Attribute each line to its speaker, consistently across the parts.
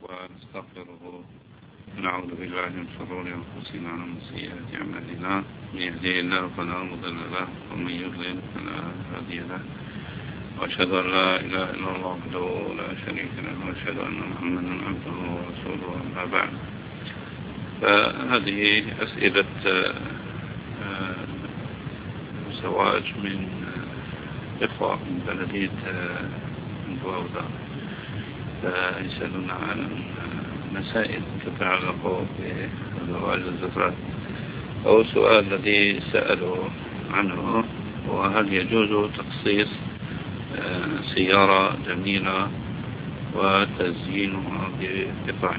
Speaker 1: ونستغفره ونعوذ بالله من شرور أنفسنا ومن سيئات أعمالنا. من يهديه الله فلا مضل له ومن يضلل فلا هادي له، وأشهد أن لا إله إلا الله وحده لا شريك له، وأشهد أن محمدا عبده ورسوله. أما بعد، فهذه أسئلة زواج من إخوة من بلدية بوأودا، فيسألون عن مسائل تتعلق بزواج الزفاف. أو السؤال الذي سألوا عنه هو: هل يجوز تخصيص سيارة جميلة وتزيينها بقطع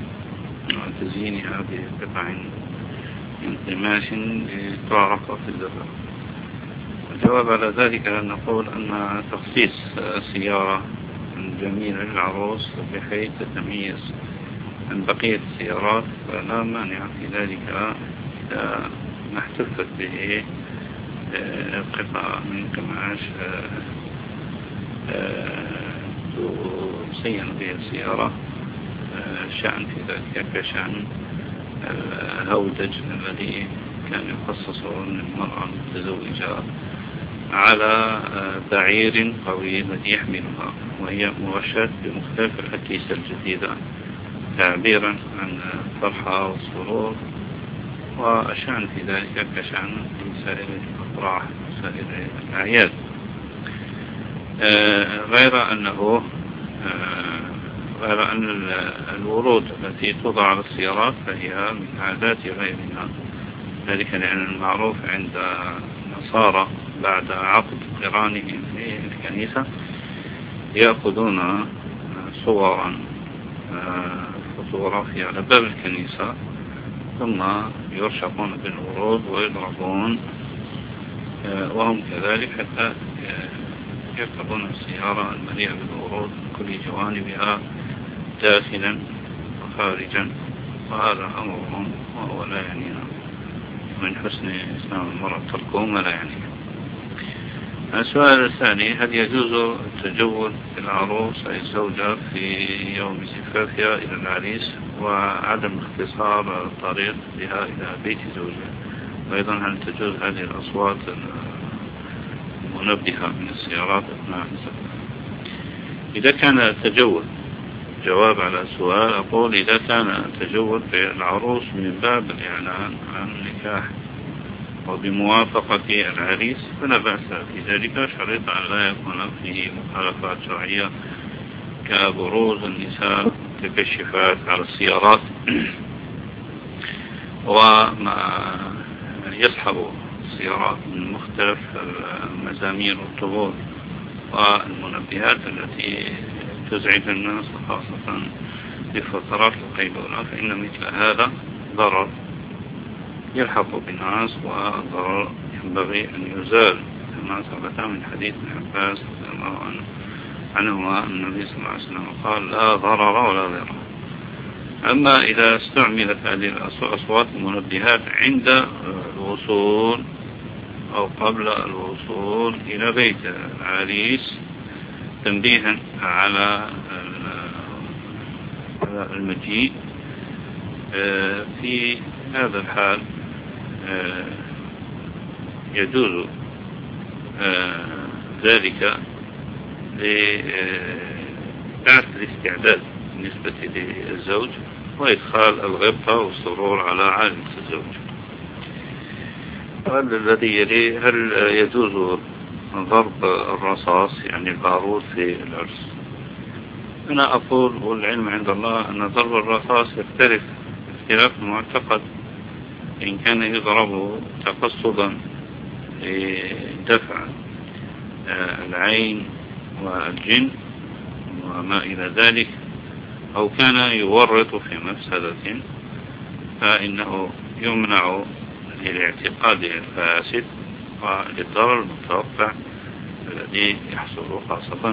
Speaker 1: من قماش لتعرف في الزفاف؟ الجواب على ذلك أن نقول أن تخصيص سيارة جميلة للعروس بحيث تتميز عن بقية السيارات فلا مانع في ذلك إذا ما احتفت به قطعة من قماش تزين به السيارة. شأن في ذلك كشأن الهودج الذي كان يخصص للمرأة المتزوجة على بعير قوي الذي يحملها، وهي موشاة بمختلف الأكيسة الجديدة تعبيرا عن الفرحة والسرور، وأشأن في ذلك كشأن في سائر الأفراح وسائر الأعياد. غير أن الورود التي توضع على السيارات فهي من عادات غيرنا، ذلك لأن المعروف عند النصارى بعد عقد قرانهم في الكنيسة يأخذون صورا فوتوغرافية على باب الكنيسة، ثم يرشقون بالورود ويضربون وهم كذلك حتى يركبون السيارة المليئة بالورود من كل جوانبها داخلا وخارجا، وهذا أمرهم وهو لا يعنينا. من حسن إسلام المرأة تركه ما لا يعنينا. السؤال الثاني: هل يجوز التجول بالعروس أي الزوجة في يوم زفافها إلى العريس وعدم اختصار الطريق بها إلى بيت زوجها؟ وأيضا هل تجوز هذه الأصوات المنبهة من السيارات أثناء الزفاف؟ إذا كان التجول، جواب على السؤال أقول: إذا كان التجول بالعروس من باب الإعلان عن النكاح وبموافقة العريس فلا بأس في ذلك، شريط أن لا يكون فيه مخالفات شرعية كبروز النساء تكشفات على السيارات وما يصحب السيارات من مختلف المزامير والطبول والمنبهات التي تزعج الناس خاصة في فترات القيلولة، فإن مثل هذا ضرر يلحق بالناس وضرر ينبغي أن يزال، كما ثبت من حديث ابن عباس رضي الله عنهما النبي صلى الله عليه وسلم قال: لا ضرر ولا ضرر. أما إذا استعملت هذه الأصوات المنبهات عند الوصول أو قبل الوصول إلى بيت العريس تنبيها على المجيء، في هذا الحال يجوز ذلك لبعث الاستعداد بالنسبة للزوج وإدخال الغبطة والسرور على عائلة الزوج. الذي يليه: هل يجوز ضرب الرصاص يعني البارود في العرس؟ أنا أقول والعلم عند الله أن ضرب الرصاص يختلف اختلاف معتقد، إن كان يضرب تقصدا لدفع العين والجن وما إلى ذلك، أو كان يورط في مفسدة، فإنه يمنع للاعتقاد الفاسد وللضرر المتوقع الذي يحصل خاصة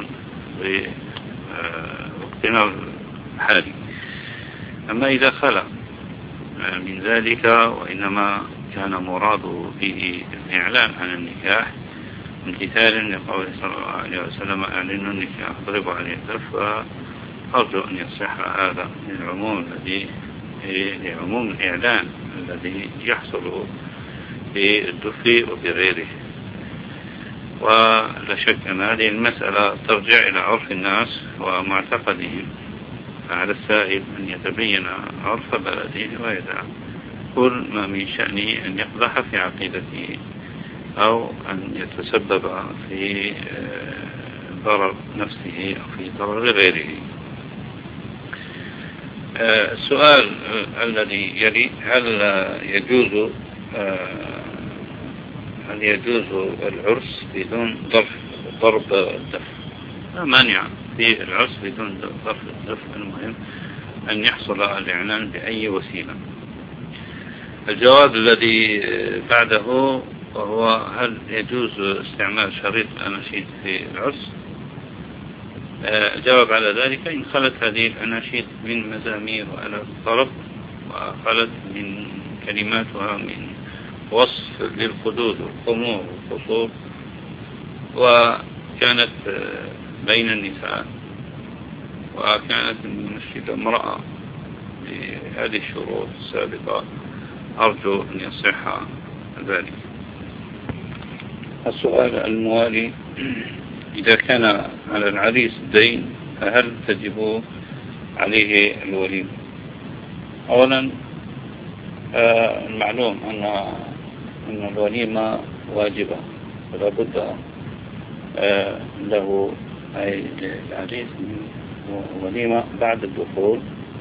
Speaker 1: بوقتنا الحالي. أما إذا خلى من ذلك وإنما كان مراده فيه الإعلان عن النكاح امتثالا لقوله صلى الله عليه وسلم: أعلنوا النكاح اضربوا عليه الدف، أرجو أن يصح هذا لعموم الإعلان الذي يحصل في الدف وبغيره. ولا شك أن هذه المسألة ترجع إلى عرف الناس ومعتقدهم، فعلى السائل أن يتبين عرف بلده ويدع كل ما من شأنه أن يقدح في عقيدته أو أن يتسبب في ضرر نفسه أو في ضرر غيره. السؤال الذي يلي: هل يجوز العرس بدون ضرب الدف؟ لا مانع في العرس بدون ضرب الدف، المهم أن يحصل الإعلان بأي وسيلة. الجواب الذي بعده وهو: هل يجوز استعمال شريط الأناشيد في العرس؟ الجواب على ذلك: إن خلت هذه الأناشيد من مزامير وآلات الطرب، وخلت من كلماتها من وصف للخدود والخمور والقصور، وكانت بين النساء، وكانت المنشدة امرأة بهذه الشروط السابقة، أرجو أن يصح ذلك. السؤال الموالي: إذا كان على العريس دين فهل تجب عليه الوليمة؟ أولا المعلوم أن الوليمة واجبة، فلا بد له أي العريس من وليمة بعد الدخول،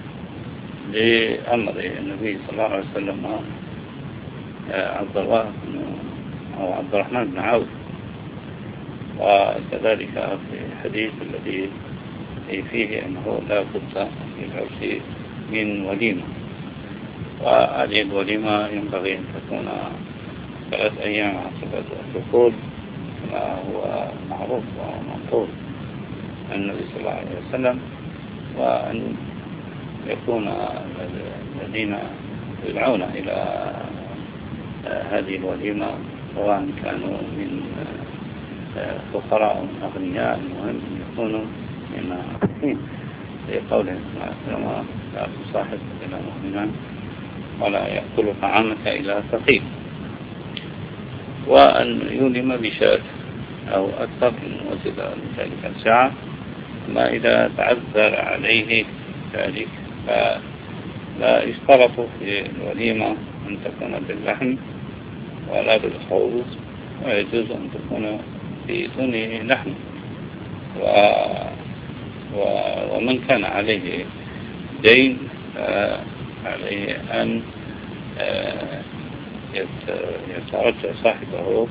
Speaker 1: لأمر النبي صلى الله عليه وسلم عبد الرحمن بن عوف، وكذلك في الحديث الذي فيه أنه لا بد في العرس من وليمة. وهذه الوليمة ينبغي أن تكون 3 أيام عقب الدخول كما هو معروف ومنقول عن النبي صلى الله عليه وسلم، وأن يكون الذين يدعون إلى هذه الوليمة سواء كانوا من فقراء من أغنياء، المهم أن يكونوا من عارفين، لقوله صلى الله عليه وسلم: لا تصاحب إلى مؤمنا ولا يأكل طعامك إلى ثقيل. وأن يولم بشاة أو أكثر من وجد ذلك الساعة. ما إذا تعذر عليه ذلك فلا يشترط في الوليمة أن تكون باللحم ولا بالخبز، ويجوز أن تكون بدون لحم. ومن كان عليه دين عليه أن يترجى صاحبه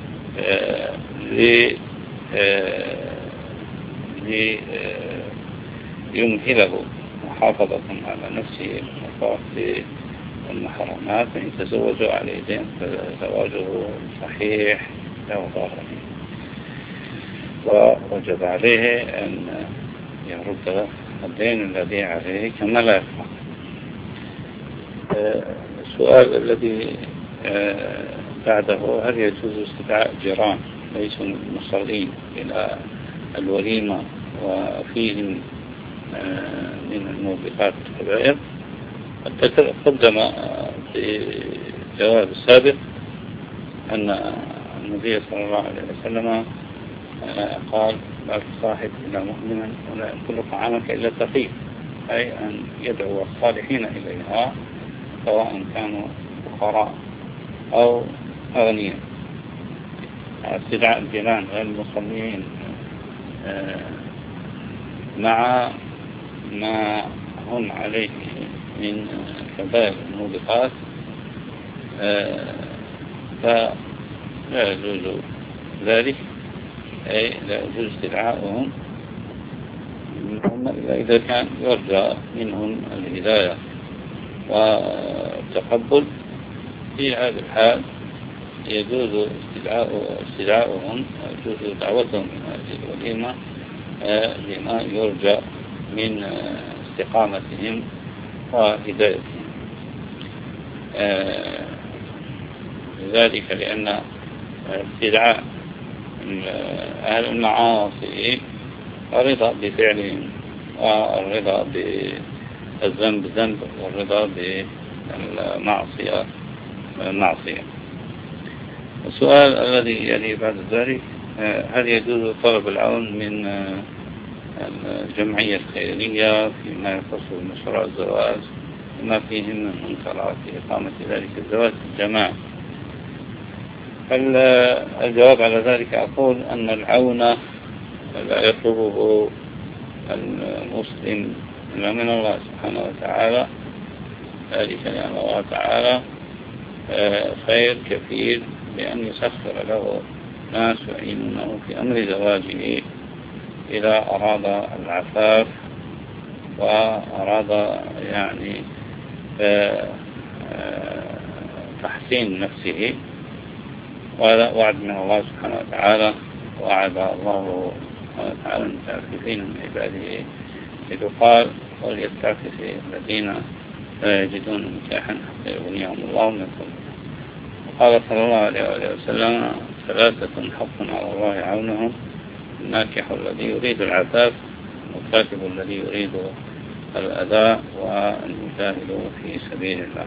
Speaker 1: ليمهله محافظة على نفسه وفاق المحرمات، فإن تزوجوا عليه دين فزواجه صحيح لا ضرر فيه، ووجب عليه أن يرد الدين الذي عليه كما لا يفعل. السؤال الذي بعده: هل يجوز استدعاء جيران ليسوا المصلين إلى الوليمة وفيهم من الموبقات الكبائر؟ تقدم في الجواب السابق أن النبي صلى الله عليه وسلم قال: لا تصاحب إلى مؤمنا ولا يأكل طعامك إلا تقي، أي أن يدعو الصالحين إليها سواء كانوا فقراء أو أغنياء. استدعاء الجيران غير المصلين مع ما هم عليه من كبائر الموبقات فلا يجوز ذلك، أي لا يجوز استدعاؤهم إذا كان يرجى منهم الهداية والتقبل. في هذا الحال يجوز استدعاؤهم ويجوز دعوتهم من هذه الوليمة لما يرجى من استقامتهم وهدايتهم، ذلك لأن استدعاء أهل المعاصي رضا بفعلهم والرضا بالذنب ذنب، والرضا بالمعصية معصية. السؤال الذي يلي بعد ذلك: هل يجوز طلب العون من الجمعية الخيرية فيما يخص مشروع الزواج وما فيه من منكرات إقامة ذلك الزواج الجماعي؟ الجواب على ذلك أقول أن العون لا يطلبه المسلم إلا من الله سبحانه وتعالى، ذلك لأن الله تعالى خير كثير بأن يسخر له ناس يعينونه في أمر زواجه إذا أراد العفاف وأراد يعني تحسين نفسه. وهذا وعد من الله سبحانه وتعالى، وعد الله سبحانه وتعالى المتعففين من عباده إذ قال: وليستعفف الذين لا يجدون نكاحا حتى يغنيهم الله من فضله. وقال صلى الله عليه وسلم: ثلاثة حق على الله عونهم: الناكح الذي يريد العفاف، والكاتب الذي يريد الأداء، والمجاهد في سبيل الله.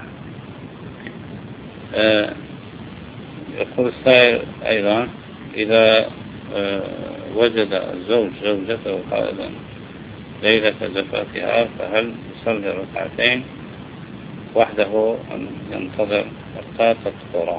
Speaker 1: يقول السائل أيضا: إذا وجد الزوج زوجته قائلا ليلة زفافها فهل يصلي ركعتين وحده أم ينتظر حتى تطهر؟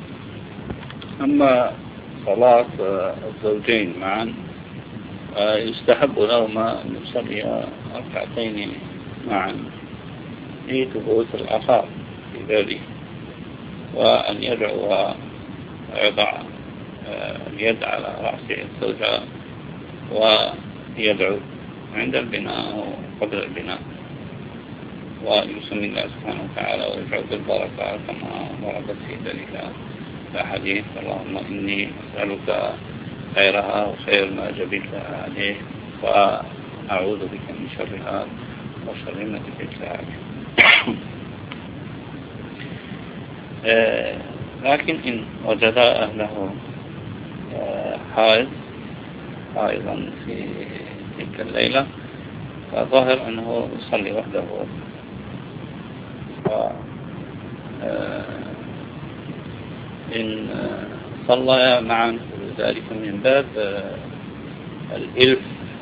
Speaker 1: أما صلاة الزوجين معا يستحب لهما أن يصلي ركعتين معا لثبوت الآثار في ذلك، وأن يدعو ويضع اليد على رأس الزوجة ويدعو عند البناء وقبل البناء، ويسمي الله سبحانه وتعالى ويدعو بالبركة كما وردت في ذلك الحديث: اللهم إني أسألك خيرها وخير ما جبلتها عليه، وأعوذ بك من شرها وشر ما جبلتها عليه. لكن إن وجد أهله حائضا في تلك الليلة فظاهر أنه يصلي وحده، إن صلى معا ذلك من باب الإلف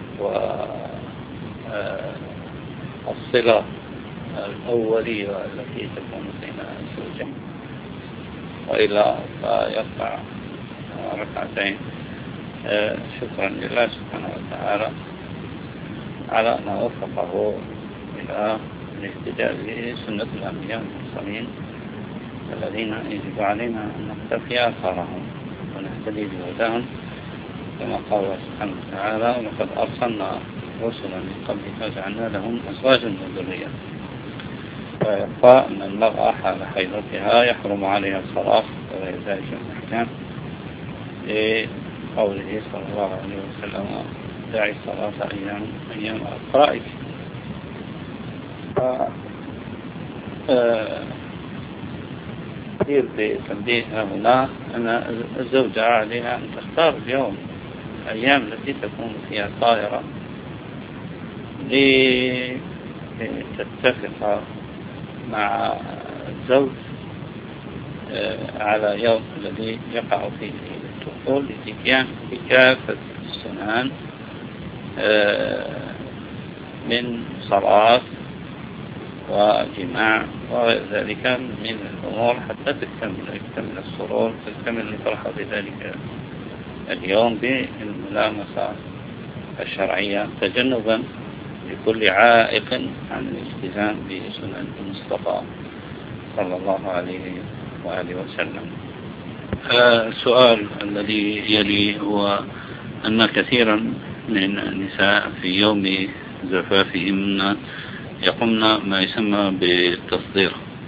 Speaker 1: والصلة الأولية التي تكون بين الزوجين، وإلا فيرفع ركعتين شكرا لله سبحانه وتعالى على أن وفقه إلى الاهتداء بسنة الأنبياء والمرسلين الذين يجب علينا أن نقتفي آثارهم ونهتدي بهداهم، كما قال الله سبحانه وتعالى: ولقد أرسلنا رسلا من قبلك وجعلنا لهم أزواجا وذرية. ويبقى أن المرأة حال حيضتها يحرم عليها الصلاة وغير ذلك من الأحكام، لقوله صلى الله عليه وسلم: دعي الصلاة أيام أقرائك. كثير بتنبيه هنا أن الزوجة عليها أن تختار اليوم الأيام التي تكون فيها طاهرة لتتفق مع الزوج على يوم الذي يقع فيه الدخول لتتيان بكافة السنن من صلاة وجماع وغير ذلك من الأمور حتى تكتمل السرور، تكتمل الفرحة بذلك اليوم بالملامسة الشرعية، تجنبا لكل عائق عن الالتزام بسنن المصطفى صلى الله عليه وآله وسلم. السؤال الذي يلي هو أن كثيرا من النساء في يوم زفافهن يقمن ما يسمى بالتصدير،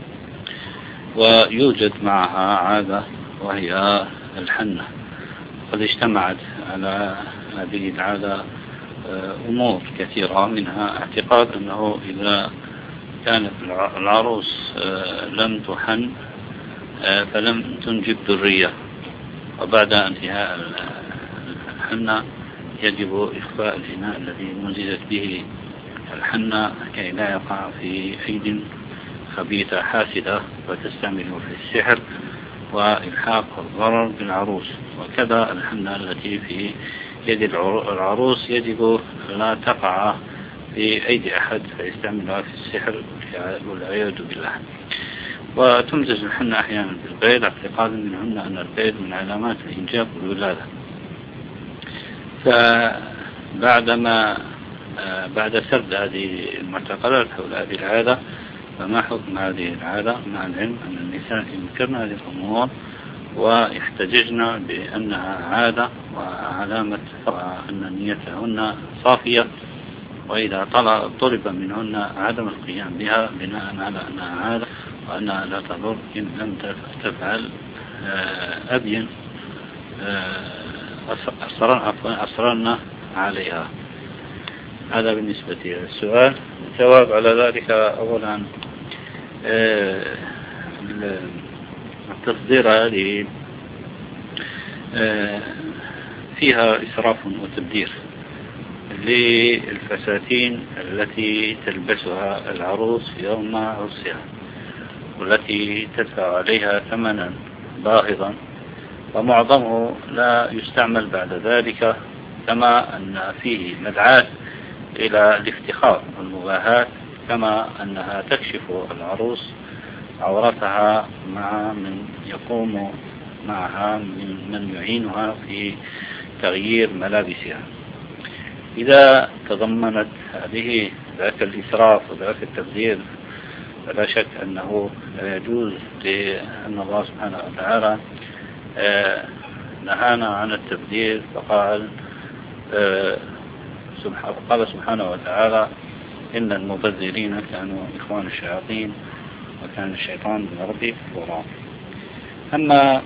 Speaker 1: ويوجد معها عادة وهي الحنة. قد اجتمعت على هذه العادة أمور كثيرة، منها اعتقاد أنه إذا كانت العروس لم تحن فلم تنجب ذرية، وبعد انتهاء الحنة يجب إخفاء الإناء الذي منزلت به
Speaker 2: الحنة كي لا يقع في أيد خبيثة حاسدة وتستعمله في السحر وإلحاق الضرر بالعروس. وكذا الحنة التي في يد العروس يجب لا تقع في أيدي أحد فيستعملها في السحر والعياذ بالله. وتمزج الحنة أحيانا بالبيض اعتقادا منهن أن البيض من علامات الإنجاب والولادة. فبعدما بعد سرد هذه المعتقدات حول هذه العادة، فما حكم هذه العادة مع العلم أن النساء ينكرن هذه الأمور ويحتججن بأنها عادة وعلامة أن نيتهن صافية، وإذا طلب منهن عدم القيام بها بناء على أنها عادة وأنها لا تضر إن لم تفعل أبين أصررنا عليها. هذا بالنسبة للسؤال. الجواب على ذلك: أولا التصدير هذه فيها إسراف وتبذير للفساتين التي تلبسها العروس يوم عرسها، والتي تدفع عليها ثمنا باهظا، ومعظمه لا يستعمل بعد ذلك، كما أن فيه مدعاة إلى الافتخار والمباهاة، كما أنها تكشف العروس عورتها مع من يقوم معها من يعينها في تغيير ملابسها. إذا تضمنت هذه ذاك الإسراف وذاك التبذير فلا شك أنه لا يجوز، لأن الله سبحانه وتعالى نهانا عن التبذير، فقال سبحانه وتعالى: إن المبذرين كانوا إخوان الشياطين وكان الشيطان بربه كفورا. أما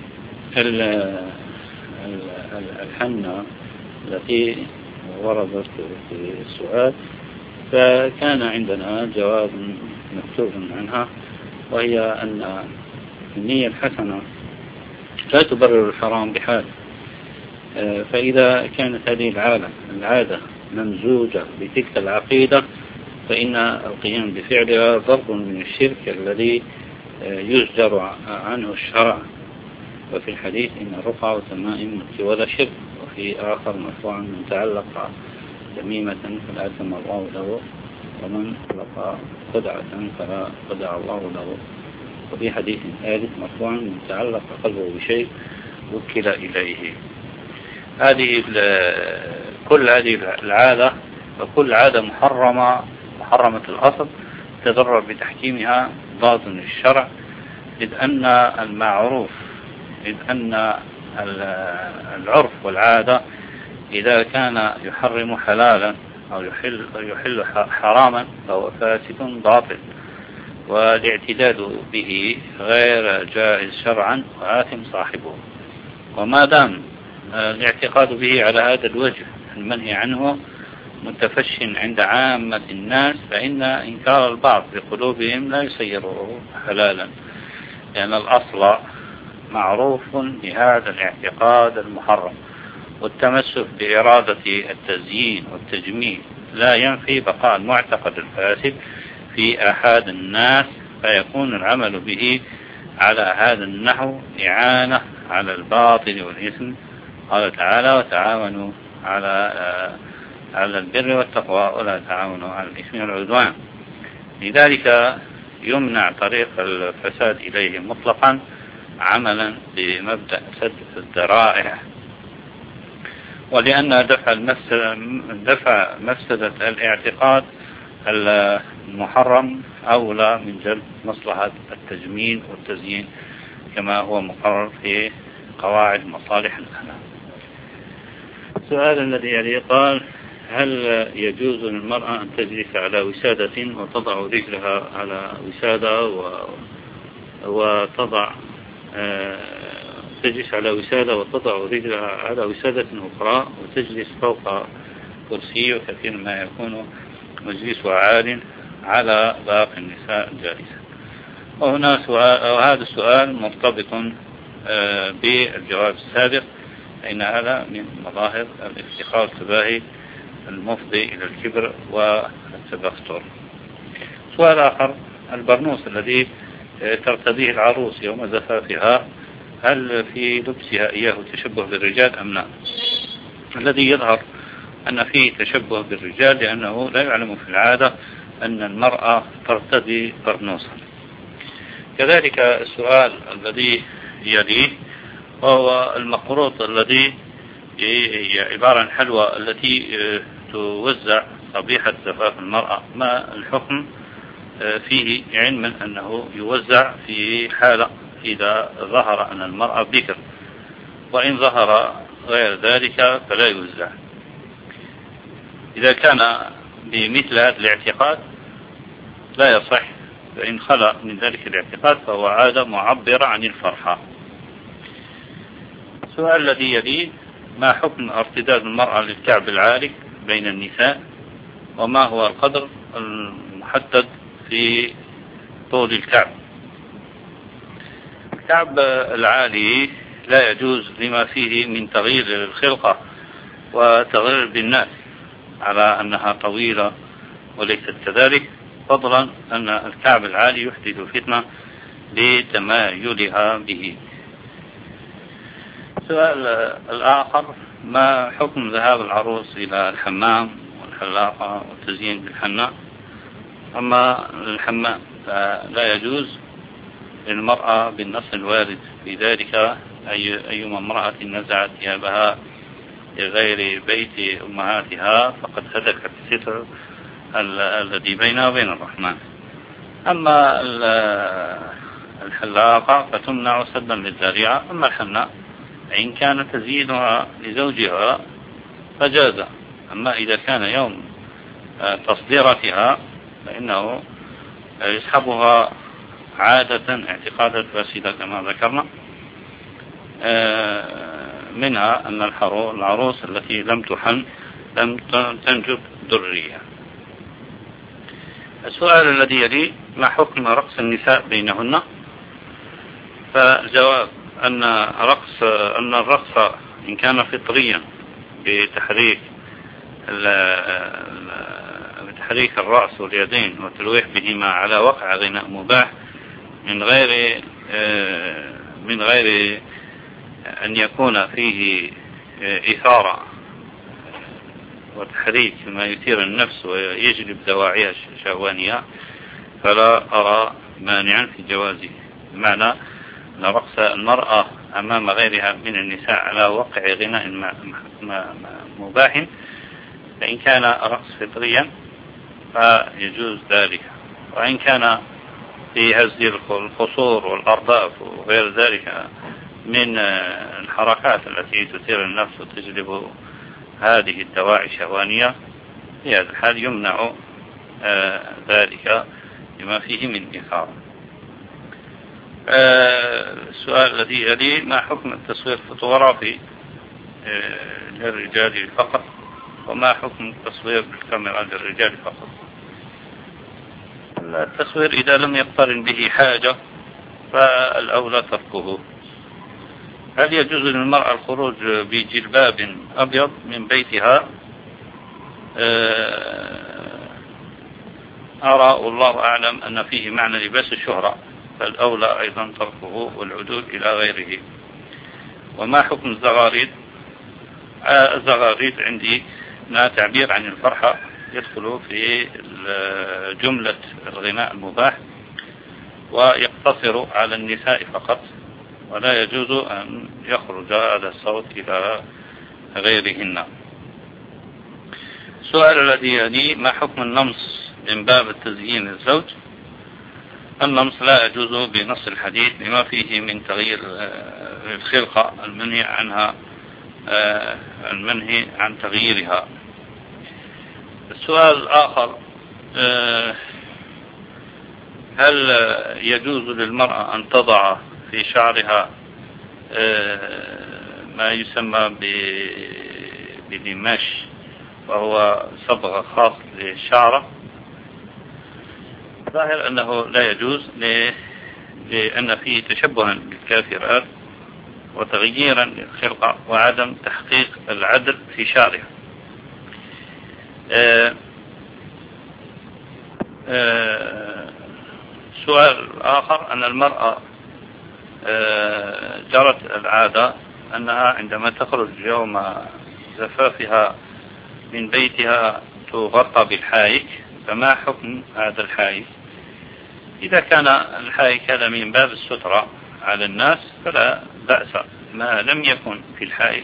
Speaker 2: الحنة التي وردت في السؤال، فكان عندنا جواب مكتوب عنها، وهي أن النية الحسنة لا تبرر الحرام بحال. فإذا كانت هذه العادة ممزوجة بتلك العقيدة، فإن القيام بفعلها ضرب من الشرك الذي يزجر عنه الشرع. وفي الحديث: إن الرقى والتمائم ولا شرك. وفي آخر: مرفوعا: من تعلق تميمة فلا أتم الله له، ومن لقى خدعة فلا خدع الله له. وفي حديث ثالث مرفوعا: من تعلق قلبه بشيء وكل إليه. كل هذه العادة، وكل عادة محرمة الأصل تضرر بتحكيمها ضاد للشرع، إذ أن العرف والعادة إذا كان يحرم حلالا أو يحل حراما فهو فاسد باطل، والاعتداد به غير جائز شرعا وآثم صاحبه. وما دام الاعتقاد به على هذا الوجه المنهي عنه متفش عند عامة الناس، فإن إنكار البعض بقلوبهم لا يصيره حلالا، لأن الأصل معروف بهذا الاعتقاد المحرم. والتمسك بإرادة التزيين والتجميل لا ينفي بقاء المعتقد الفاسد في أحد الناس، فيكون العمل به على هذا النحو إعانة على الباطل والإثم. قال تعالى: وتعاونوا على البر والتقوى ولا تعاونوا على الإثم والعدوان. لذلك يمنع طريق الفساد إليه مطلقا، عملا بمبدأ سد الذرائع. ولأن دفع مفسدة الاعتقاد المحرم أولى من جلب مصلحة التجميل والتزيين، كما هو مقرر في قواعد مصالح الأنام. السؤال الذي يلي قال: هل يجوز للمرأة أن تجلس على وسادة وتضع رجلها على وسادة تجلس على وسادة وتضع رجلها على وسادة أخرى وتجلس فوق كرسي، وكثير ما يكون مجلسها عال على باقي النساء الجالسة؟ وهذا السؤال مرتبط بالجواب السابق، فإن هذا من مظاهر الافتخار التباهي المفضي إلى الكبر والتبختر. سؤال آخر: البرنوس الذي ترتديه العروس يوم زفافها هل في لبسها إياه تشبه بالرجال أم لا؟ الذي يظهر أن فيه تشبه بالرجال، لأنه لا يعلم في العادة أن المرأة ترتدي برنوسا. كذلك السؤال الذي يليه وهو المقروط الذي هي عبارة عن حلوى التي توزع صبيحة زفاف المرأة، ما الحكم فيه، علما أنه يوزع في حالة إذا ظهر أن المرأة بكر، وإن ظهر غير ذلك فلا يوزع. إذا كان بمثل هذا الاعتقاد لا يصح، فإن خلى من ذلك الاعتقاد فهو عادة معبرة عن الفرحة. السؤال الذي يليه: ما حكم ارتداد المرأة للكعب العالي بين النساء، وما هو القدر المحدد في طول الكعب؟ الكعب العالي لا يجوز لما فيه من تغيير الخلقة وتغيير بالناس على أنها طويلة وليست كذلك، فضلا أن الكعب العالي يحدث فتنة لتمايلها به. السؤال الآخر: ما حكم ذهاب العروس إلى الحمام والحلاقة والتزيين بالحناء؟ أما الحمام فلا يجوز للمرأة بالنص الوارد في ذلك: أيما امرأة نزعت ثيابها لغير بيت أمهاتها فقد هتكت الستر الذي بينها وبين الرحمن. أما الحلاقة فتمنع سدا للذريعة. أما الحناء إن كان تزيينها لزوجها فجاز. أما إذا كان يوم تصديرتها فإنه يسحبها عادة اعتقادا فاسدة كما ذكرنا، منها أن العروس التي لم تحن لم تنجب ذرية. السؤال الذي يلي: ما حكم رقص النساء بينهن؟ فالجواب أن الرقص إن كان فطريا بتحريك الرأس واليدين والتلويح بهما على وقع غناء مباح من غير أن يكون فيه إثارة وتحريك ما يثير النفس ويجلب دواعيها الشهوانية، فلا أرى مانعا في جوازه. بمعنى أن رقص المرأة أمام غيرها من النساء على وقع غناء مباح، فإن كان رقص فطريا فيجوز ذلك، وإن كان في هز الخصور والأرداف وغير ذلك من الحركات التي تثير النفس وتجلب هذه الدواعي الشهوانية، في هذا الحال يمنع ذلك لما فيه من إثارة. السؤال الذي يلي: ما حكم التصوير الفوتوغرافي للرجال فقط، وما حكم التصوير بالكاميرا للرجال فقط؟ التصوير إذا لم يقترن به حاجة فالأولى تركه. هل يجوز للمرأة الخروج بجلباب أبيض من بيتها؟ أرى والله أعلم أن فيه معنى لباس الشهرة، فالأولى أيضا تركه والعدول إلى غيره. وما حكم الزغاريد؟ الزغاريد عندي أنها تعبير عن الفرحة، يدخل في جملة الغناء المباح ويقتصر على النساء فقط، ولا يجوز أن يخرج هذا الصوت إلى غيرهن. السؤال الذي يلي: ما حكم النمص من باب التزيين للزوج؟ النمص لا يجوز بنص الحديث لما فيه من تغيير الخلقة المنهي عن تغييرها. السؤال الآخر: هل يجوز للمرأة أن تضع في شعرها ما يسمى بدماش، وهو صبغة خاص للشعر؟ ظاهر أنه لا يجوز لأن فيه تشبها بالكافرات وتغييرا للخلقة وعدم تحقيق العدل في شعرها. سؤال آخر أن المرأة جرت العادة أنها عندما تخرج يوم زفافها من بيتها تغطى بالحايك، فما حكم هذا الحايك؟ إذا كان الحايك هذا من باب السترة على الناس فلا بأس، ما لم يكن في الحايك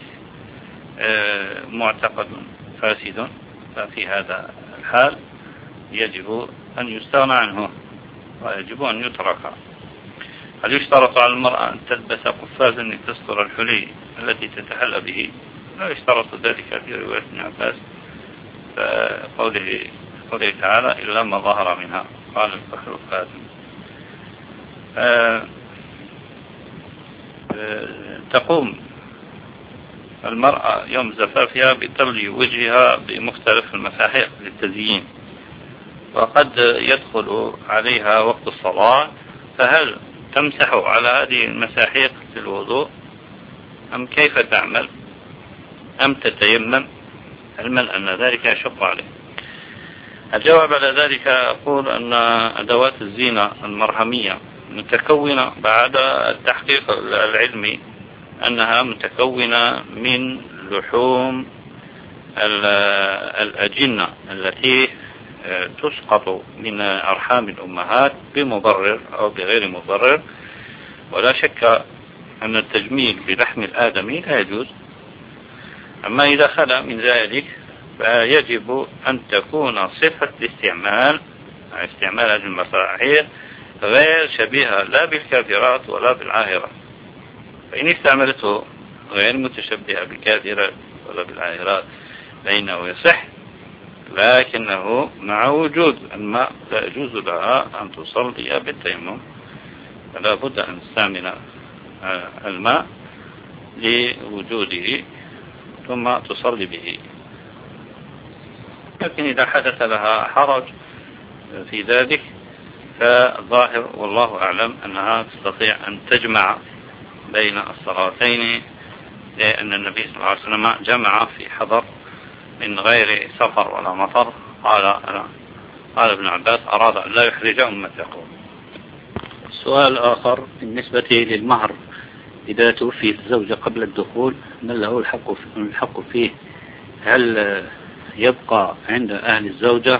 Speaker 2: معتقد فاسد، ففي هذا الحال يجب أن يستغنى عنه ويجب أن يترك. هل يشترط على المرأة أن تلبس قفازا لتستر الحلي التي تتحلى به؟ لا يشترط ذلك في رواية ابن عباس، قوله تعالى إلا ما ظهر منها قال البحر القادم. تقوم المرأة يوم زفافها بطلي وجهها بمختلف المساحيق للتزيين، وقد يدخل عليها وقت الصلاة، فهل تمسح على هذه المساحيق في الوضوء أم كيف تعمل أم تتيمم، علما أن ذلك يشق عليه؟ الجواب على ذلك أقول أن أدوات الزينة المرهمية متكونة بعد التحقيق العلمي أنها متكونة من لحوم الأجنة التي تسقط من أرحام الأمهات بمبرر أو بغير مبرر، ولا شك أن التجميل بلحم الآدمي لا يجوز. أما إذا خلا من ذلك فيجب أن تكون صفة الاستعمال هذه المساحيق غير شبيهة لا بالكافرات ولا بالعاهرات، فإن استعملته غير متشبهة بالكافرات ولا بالعاهرات فإنه يصح، لكنه مع وجود الماء لا يجوز لها أن تصلي بالتيمم، فلا بد أن تستعمل الماء لوجوده ثم تصلي به. لكن إذا حدث لها حرج في ذلك فظاهر والله أعلم أنها تستطيع أن تجمع بين الصلاتين، لأن النبي صلى الله عليه وسلم جمع في حضر من غير سفر ولا مطر. قال ابن عباس أراد أن لا يحرج أمته. سؤال آخر بالنسبة للمهر، إذا توفيت الزوجة قبل الدخول من له الحق فيه؟ هل يبقى عند أهل الزوجة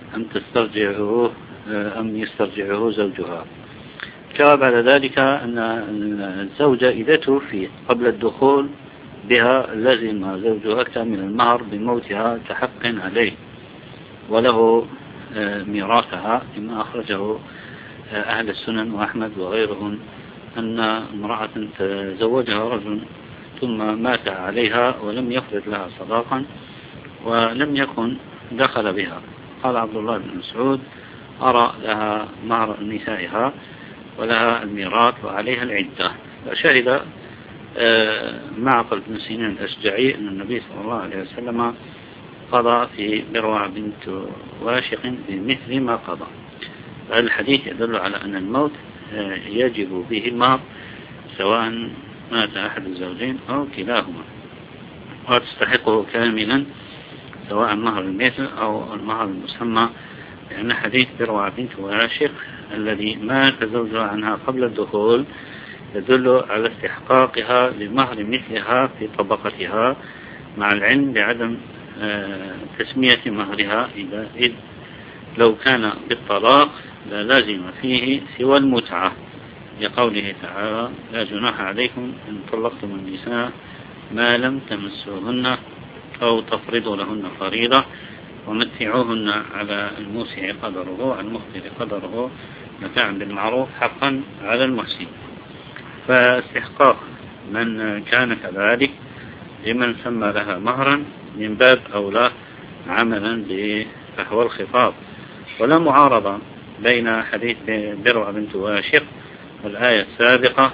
Speaker 2: أم يسترجعه زوجها؟ الجواب على ذلك أن الزوجة إذا توفيت قبل الدخول بها لازم زوجها كامل المهر بموتها كحق عليه، وله ميراثها، لما أخرجه أهل السنن وأحمد وغيرهم أن امرأة تزوجها رجل ثم مات عليها ولم يفرض لها صداقا ولم يكن دخل بها، قال عبد الله بن مسعود أرى لها مهر نسائها ولها الميراث وعليها العدة. فشهد معقل بن سنين الأشجعي أن النبي صلى الله عليه وسلم قضى في بروع بنت واشق بمثل ما قضى. الحديث يدل على أن الموت يجب به المهر سواء مات أحد الزوجين أو كلاهما، وتستحقه كاملا سواء مهر المثل أو المهر المسمى، لأن حديث بروع بنت واشق الذي مات زوجها عنها قبل الدخول يدل على استحقاقها لمهر مثلها في طبقتها، مع العلم بعدم تسمية مهرها، إذ لو كان بالطلاق لا لازم فيه سوى المتعة، لقوله تعالى لا جناح عليكم إن طلقتم النساء ما لم تمسوهن أو تفرضوا لهن فريضة ومتعوهن على الموسع قدره على المقتر قدره متاعا بالمعروف حقا على المحسن. فاستحقاق من كان كذلك لمن سمى لها مهرا من باب أولى عملا بفحوى الخطاب، ولا معارضة بين حديث بروع بنت واشق والآية السابقة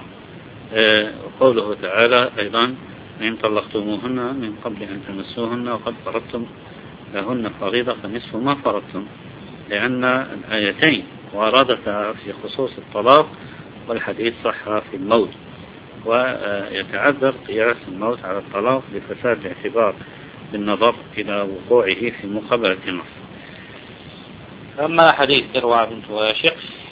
Speaker 2: وقوله تعالى أيضا إن طلقتموهن من قبل أن تمسوهن وقد فرضتم لهن فريضة فنصف ما فرضتم، لأن الآيتين واردتا في خصوص الطلاق والحديث صح في الموت، ويتعذر قياس الموت على الطلاق لفساد الاعتبار بالنظر إلى وقوعه في مقابلة النص. أما حديث تروى بنت واشق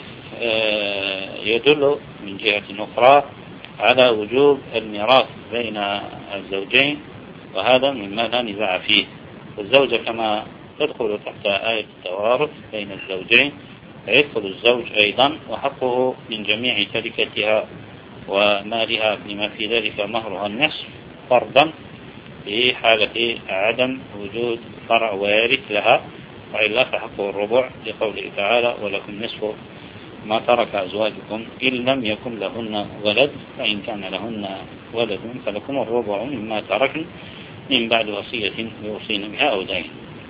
Speaker 2: يدل من جهة أخرى على وجوب الميراث بين الزوجين، وهذا مما لا نزاع فيه. والزوجة كما تدخل تحت آية التوارث بين الزوجين فيدخل الزوج أيضا، وحقه من جميع تركتها ومالها بما في ذلك مهرها النصف فرضا في حالة عدم وجود فرع وارث لها، وإلا فحقه الربع لقوله تعالى ولكم نصف ما ترك أزواجكم إن لم يكن لهن ولد، فإن كان لهن ولد فلكم الربع مما تركن من بعد وصية يوصين بها أو دين.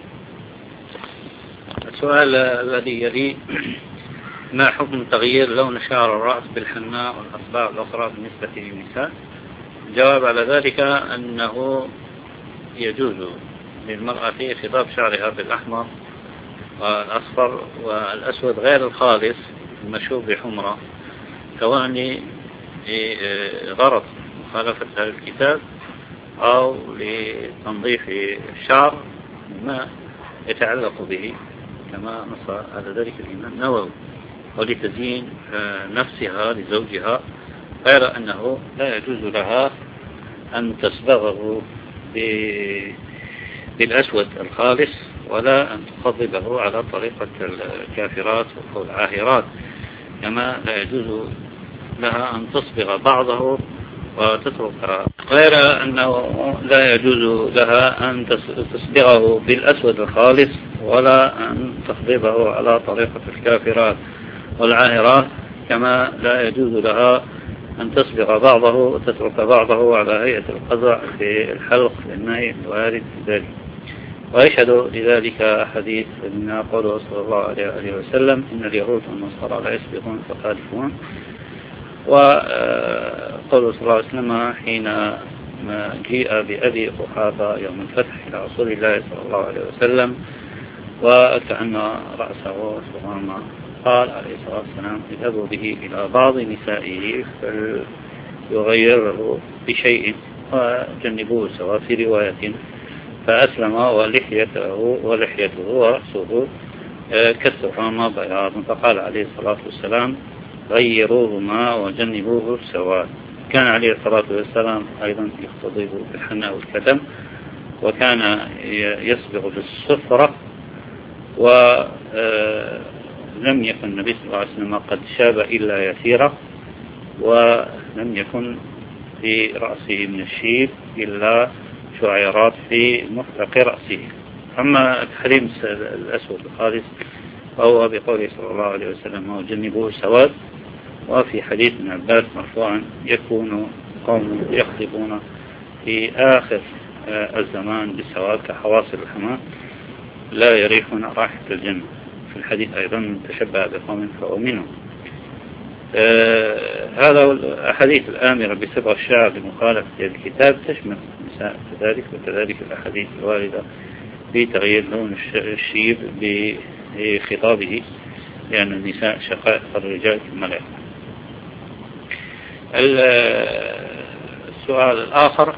Speaker 2: السؤال الذي يلي: ما حكم تغيير لون شعر الرأس بالحناء والأصبع الأخرى بالنسبة للنساء؟ الجواب على ذلك أنه يجوز للمرأة خضاب شعرها بالأحمر والأصفر والأسود غير الخالص المشوب بحمرة، سواء لغرض مخالفة هذا الكتاب أو لتنظيف الشعر ما يتعلق به كما نص على ذلك الإمام النووي، ولتزيين نفسها لزوجها، غير أنه لا يجوز لها أن تصبغه بالأسود الخالص ولا أن تخضبه على طريقة الكافرات أو العاهرات، كما لا يجوز لها أن تصبغ بعضه وتتركها، غير أنه لا يجوز لها أن تصبغه بالأسود الخالص ولا أن تخضبه على طريقة الكافرات والعاهرات، كما لا يجوز لها أن تصبغ بعضه وتترك بعضه على هيئة القزع في الحلق للنهي الوارد في ذلك. ويشهد لذلك حديث من قوله صلى الله عليه وسلم: إن اليهود والنصارى لا يسبقون فخالفون. وقوله صلى الله عليه وسلم حين ما جيء بأبي قحافة يوم الفتح إلى رسول الله صلى الله عليه وسلم وكأن رأسه صغيرا، قال عليه الصلاة والسلام: اذهبوا به إلى بعض نسائه فليغيره بشيء وجنبوه سواء. في رواية: فأسلم ولحيته ورأسه كالسحامة بياض، فقال عليه الصلاة والسلام: غيروهما وجنبوه سواء. كان عليه الصلاة والسلام أيضا يختضب بالحناء والكتم، وكان يصبغ بالصفرة، ولم يكن النبي صلى الله عليه وسلم قد شاب إلا يسيرا، ولم يكن في رأسه من الشيب إلا شعيرات في مفرق رأسه. أما التحريم الأسود الخالص فهو بقوله صلى الله عليه وسلم: وجنبوه سواد. وفي حديث ابن عباس مرفوعا: يكون قوم يخطبون في آخر الزمان بالسواد كحواصل الحمام لا يريحون رائحة الجنة. في الحديث أيضا: من تشبه بقوم فهو منهم. هذا الأحاديث الآمرة بصبغ الشعر بمخالفة الكتاب تشمل النساء كذلك، وكذلك الأحاديث الواردة في تغيير لون الشيب بخطابه، لأن النساء شقائق الرجال كما لا يعلم. السؤال الآخر: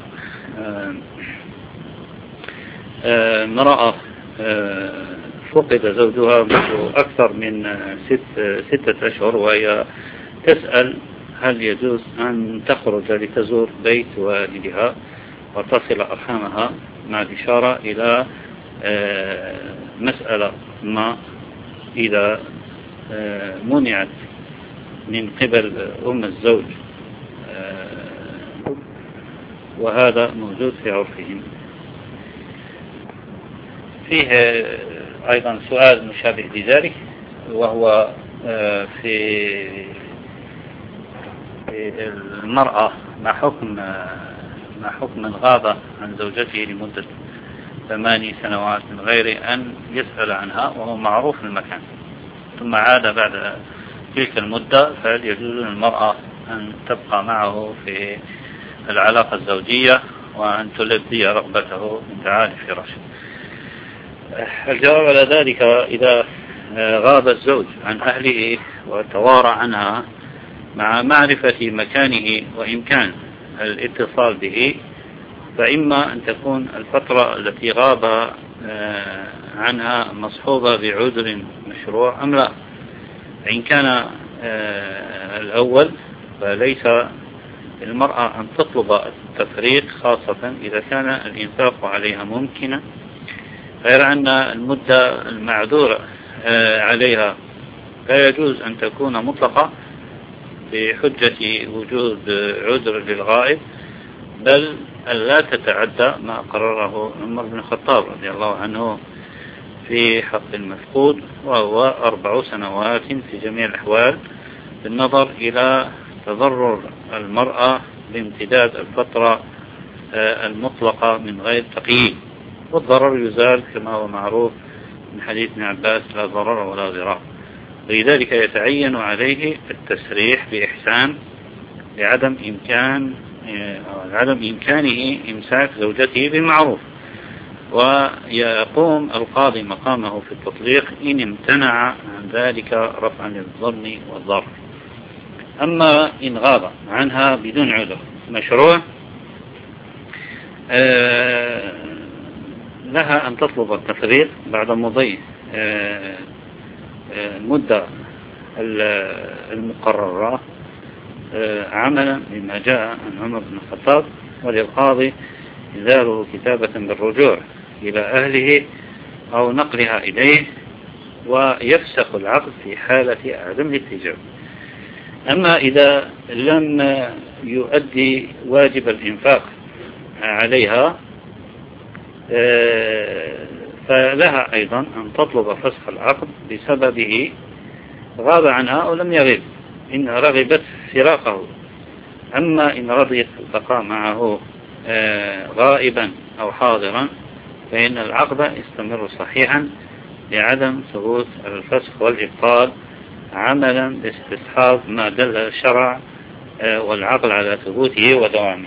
Speaker 2: امرأة فقد زوجها منذ أكثر من 6 أشهر، وهي تسأل هل يجوز أن تخرج لتزور بيت والدها وتصل أرحامها، مع الإشارة إلى مسألة ما إذا منعت من قبل أم الزوج، وهذا موجود في عرفهم. فيه أيضا سؤال مشابه لذلك، وهو في المرأة ما حكم من غاب عن زوجته لمدة 8 سنوات من غير أن يسأل عنها وهو معروف المكان، ثم عاد بعد تلك المدة، فهل يجوز للمرأة أن تبقى معه في العلاقة الزوجية وأن تلبي رغبته من تعالي فراشه؟ الجواب على ذلك: إذا غاب الزوج عن أهله وتوارى عنها مع معرفة مكانه وإمكان الاتصال به، فإما أن تكون الفترة التي غاب عنها مصحوبة بعذر مشروع أم لا. إن كان الأول فليس المرأة أن تطلب التفريق، خاصة إذا كان الإنفاق عليها ممكنا، غير أن المدة المعذورة عليها لا يجوز أن تكون مطلقة بحجة وجود عذر للغائب، بل لا تتعدى ما قرره عمر بن الخطاب رضي الله عنه في حق المفقود، وهو 4 سنوات في جميع الأحوال، بالنظر إلى تضرر المرأة بامتداد الفترة المطلقة من غير تقييد، والضرر يزال كما هو معروف من حديث ابن عباس: لا ضرر ولا ضرار. ولذلك يتعين عليه التسريح بإحسان لعدم إمكانه إمساك زوجته بالمعروف، ويقوم القاضي مقامه في التطليق إن امتنع عن ذلك رفعا للظلم والضرر. أما إن غاب عنها بدون عذر مشروع، لها أن تطلب التفريق بعد مضي المدة المقررة عملا بما جاء عن عمر بن الخطاب، وللقاضي إنزاله كتابة بالرجوع إلى أهله أو نقلها إليه، ويفسخ العقد في حالة عدم الاتجاب. أما إذا لم يؤدي واجب الإنفاق عليها فلها أيضا أن تطلب فسخ العقد بسببه غاب عنها أو لم يغب، إن رغبت فراقه. أما إن رضيت البقاء معه غائبا أو حاضرا فإن العقد يستمر صحيحا لعدم ثبوت الفسخ والإبطال، عملا باستصحاب ما دل الشرع والعقل على ثبوته ودوامه.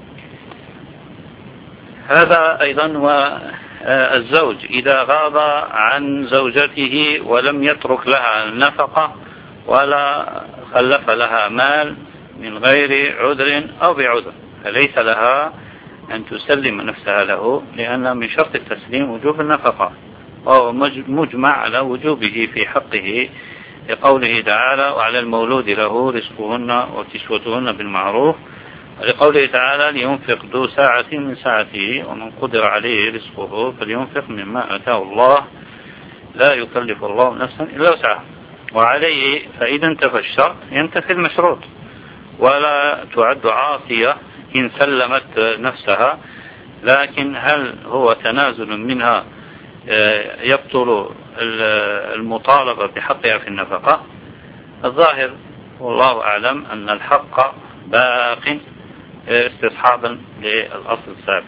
Speaker 2: هذا أيضا. والزوج إذا غاب عن زوجته ولم يترك لها النفقة ولا خلف لها مال من غير عذر أو بعذر، فليس لها أن تسلم نفسها له، لأن من شرط التسليم وجوب النفقة، وهو مجمع على وجوبه في حقه لقوله تعالى: وعلى المولود له رزقهن وكسوتهن بالمعروف، ولقوله تعالى: لينفق ذو ساعة من ساعته ومن قدر عليه رزقه فلينفق مما آتاه الله لا يكلف الله نفسا إلا وسعها. وعليه فإذا انتفى الشرط ينتفي المشروط، ولا تعد عاصية إن سلمت نفسها، لكن هل هو تنازل منها يبطل المطالبة بحقها في النفقة؟ الظاهر والله أعلم أن الحق باق استصحابا للأصل السابق.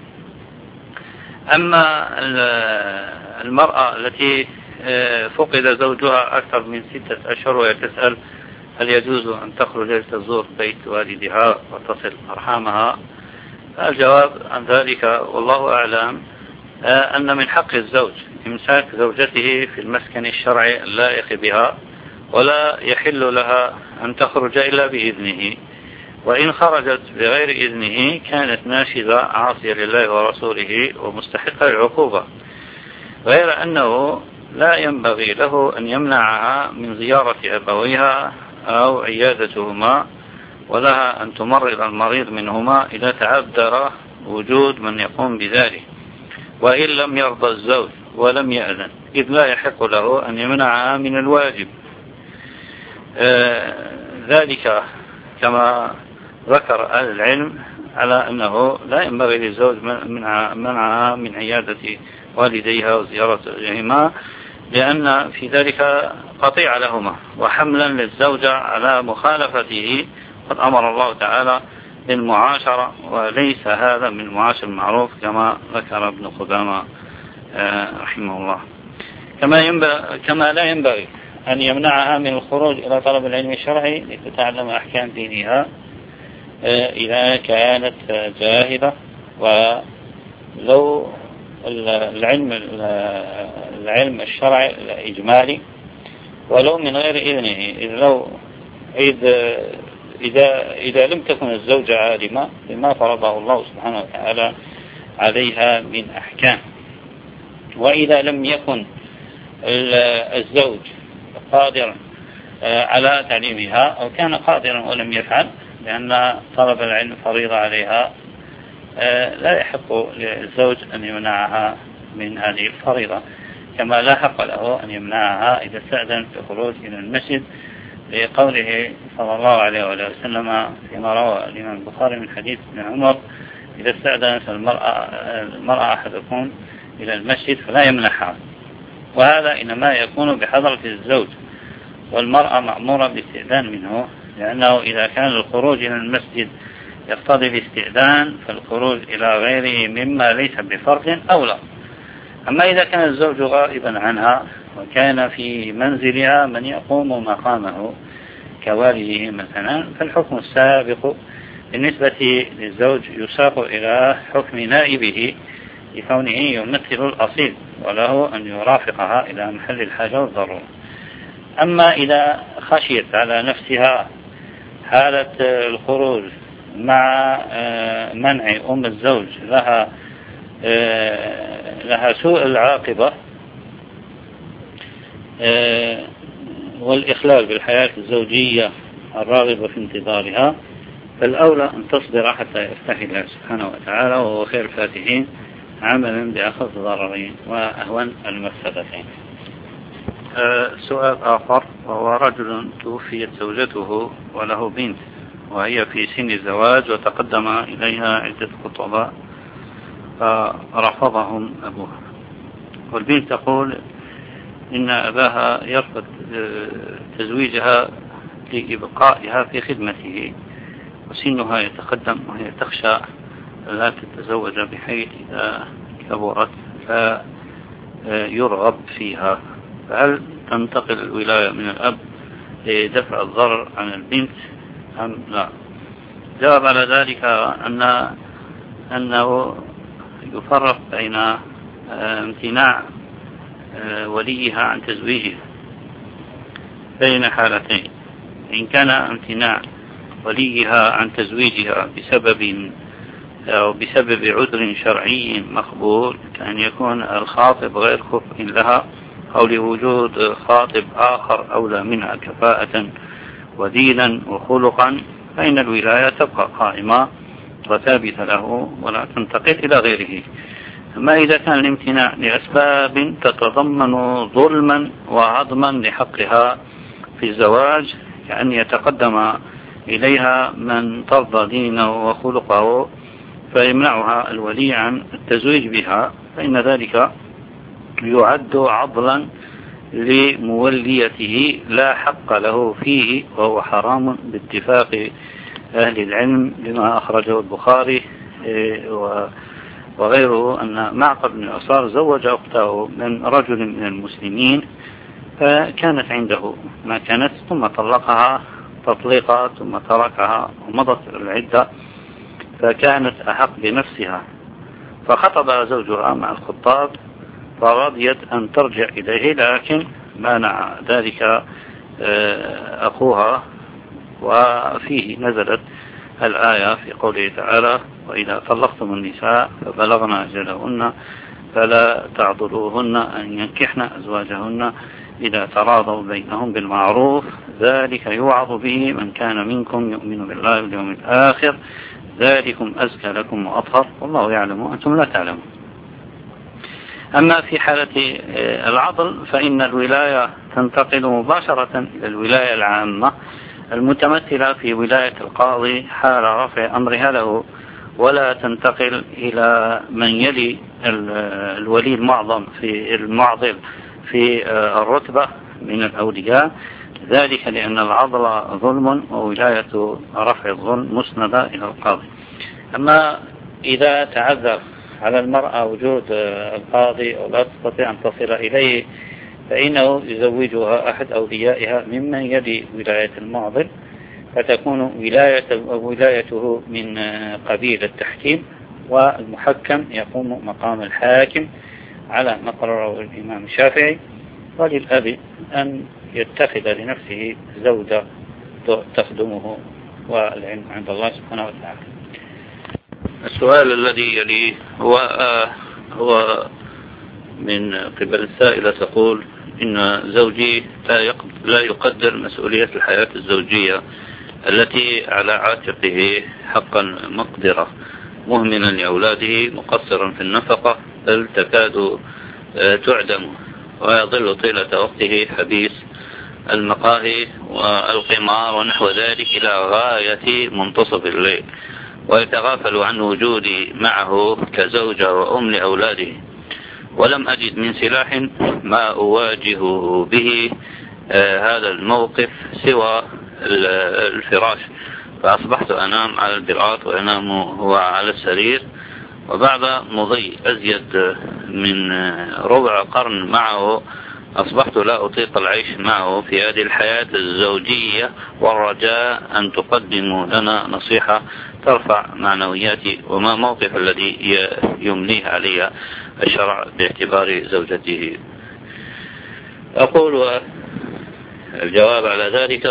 Speaker 2: أما المرأة التي فقد زوجها أكثر من 6 أشهر وهي تسأل هل يجوز أن تخرج لتزور بيت والدها وتصل أرحامها، الجواب عن ذلك والله أعلم أن من حق الزوج إمساك زوجته في المسكن الشرعي اللائق بها، ولا يحل لها أن تخرج إلا بإذنه، وإن خرجت بغير إذنه كانت ناشزة عاصية لله ورسوله ومستحقة للعقوبة، غير أنه لا ينبغي له أن يمنعها من زيارة أبويها أو عيادتهما، ولها أن تمرض المريض منهما إذا تعذر وجود من يقوم بذلك، وإن لم يرضى الزوج ولم يأذن، إذ لا يحق له أن يمنعها من الواجب. ذلك كما ذكر أهل العلم على أنه لا ينبغي للزوج منعها من عيادة والديها وزيارتهما، لأن في ذلك قطيعة لهما وحملا للزوجة على مخالفته. قد أمر الله تعالى بالمعاشرة، وليس هذا من المعاشر المعروف كما ذكر ابن قدامة رحمه الله. كما لا ينبغي أن يمنعها من الخروج إلى طلب العلم الشرعي لتتعلم أحكام دينها إذا كانت جاهلة، ولو العلم الشرعي الإجمالي ولو من غير إذنه، إذا لم تكن الزوجة عالمة بما فرضه الله سبحانه وتعالى عليها من أحكام، وإذا لم يكن الزوج قادرا على تعليمها أو كان قادرا ولم يفعل، لأن طلب العلم فريضة عليها، لا يحق للزوج أن يمنعها من هذه الفريضة، كما لا حق له أن يمنعها إذا استأذن في الخروج إلى المسجد، لقوله صلى الله عليه وسلم فيما روى الإمام البخاري من حديث ابن عمر: إذا استأذنت المرأة أحدكم إلى المسجد فلا يمنعها. وهذا إنما يكون بحضرة الزوج، والمرأة مأمورة بالاستئذان منه، لأنه إذا كان الخروج إلى المسجد يقتضي الاستئذان فالخروج إلى غيره مما ليس بفرض أولى. أما إذا كان الزوج غائبا عنها وكان في منزلها من يقوم مقامه كوالده مثلا، فالحكم السابق بالنسبة للزوج يساق إلى حكم نائبه لكونه يمثل الأصيل، وله أن يرافقها إلى محل الحاجة والضرورة. أما إذا خشيت على نفسها حالة الخروج مع منع أم الزوج لها سوء العاقبة والإخلال بالحياة الزوجية الراغبة في انتظارها، فالأولى أن تصبر حتى يفتح الله سبحانه وتعالى، وهو خير الفاتحين، عملا بأخذ ضررين وأهون المفسدتين.
Speaker 1: سؤال آخر: وهو رجل توفيت زوجته وله بنت وهي في سن الزواج، وتقدم إليها عدة خطباء فرفضهم أبوها، والبنت تقول إن أباها يرفض تزويجها لإبقائها في خدمته، وسنها يتقدم وهي تخشى لا تتزوج بحيث إذا كبرت لا يرغب فيها، فهل تنتقل الولاية من الأب لدفع الضرر عن البنت أم لا؟ جواب على ذلك أنه يفرق بين امتناع وليها عن تزويجها بين حالتين: إن كان امتناع وليها عن تزويجها بسبب عذر شرعي مقبول، كأن يكون الخاطب غير كفء لها، أو لوجود خاطب آخر أولى منها كفاءة ودينا وخلقا، فإن الولاية تبقى قائمة وثابتة له ولا تنتقل إلى غيره. أما إذا كان الامتناع لأسباب تتضمن ظلما وعظما لحقها في الزواج، كأن يتقدم إليها من ترضى دينه وخلقه فيمنعها الولي عن التزويج بها، فإن ذلك يعد عضلا لموليته لا حق له فيه، وهو حرام باتفاق أهل العلم، لما أخرجه البخاري وغيره أن معقل بن يسار زوج أخته من رجل من المسلمين، فكانت عنده ما كانت، ثم طلقها تطليقا ثم تركها ومضت العدة، فكانت أحق بنفسها، فخطب زوجها مع الخطاب فرضيت أن ترجع إليه، لكن مانع ذلك أخوها، وفيه نزلت الآية في قوله تعالى: وإذا طلقتم النساء فبلغن أجلهن فلا تعضلوهن أن ينكحن أزواجهن إذا تراضوا بينهم بالمعروف، ذلك يوعظ به من كان منكم يؤمن بالله واليوم الآخر، ذلكم أزكى لكم وأطهر، والله يعلم وأنتم لا تعلمون. أما في حالة العضل فإن الولاية تنتقل مباشرة إلى الولاية العامة المتمثلة في ولاية القاضي حال رفع أمرها له، ولا تنتقل إلى من يلي الولي المعضل في الرتبة من الأولياء، ذلك لأن العضل ظلم، وولاية رفع الظلم مسندة إلى القاضي. أما إذا تعذر على المرأة وجود القاضي أو لا تستطيع أن تصل إليه، فإنه يزوجها أحد أوليائها ممن يلي ولاية المعضل، فتكون ولايته من قبيل التحكيم، والمحكم يقوم مقام الحاكم على ما قرره الإمام الشافعي. وللأب أن يتخذ لنفسه زوجة تخدمه
Speaker 2: والعلم عند الله سبحانه وتعالى.
Speaker 1: السؤال الذي يليه هو من قبل السائلة تقول إن زوجي لا يقدر مسؤولية الحياة الزوجية التي على عاتقه حقا مقدرة، مهملا لأولاده، مقصرا في النفقة، بل تكاد تعدم، ويظل طيلة وقته حبيس المقاهي والقمار ونحو ذلك إلى غاية منتصف الليل، ويتغافل عن وجودي معه كزوجة وأم لأولاده، ولم أجد من سلاح ما أواجه به هذا الموقف سوى الفراش، فأصبحت أنام على البراط وأنام هو على السرير، وبعد مضي أزيد من ربع قرن معه أصبحت لا أطيق العيش معه في هذه الحياة الزوجية، والرجاء أن تقدموا لنا نصيحة ترفع معنوياتي، وما موقف الذي يمليه علي الشرع باعتبار زوجته. أقول الجواب على ذلك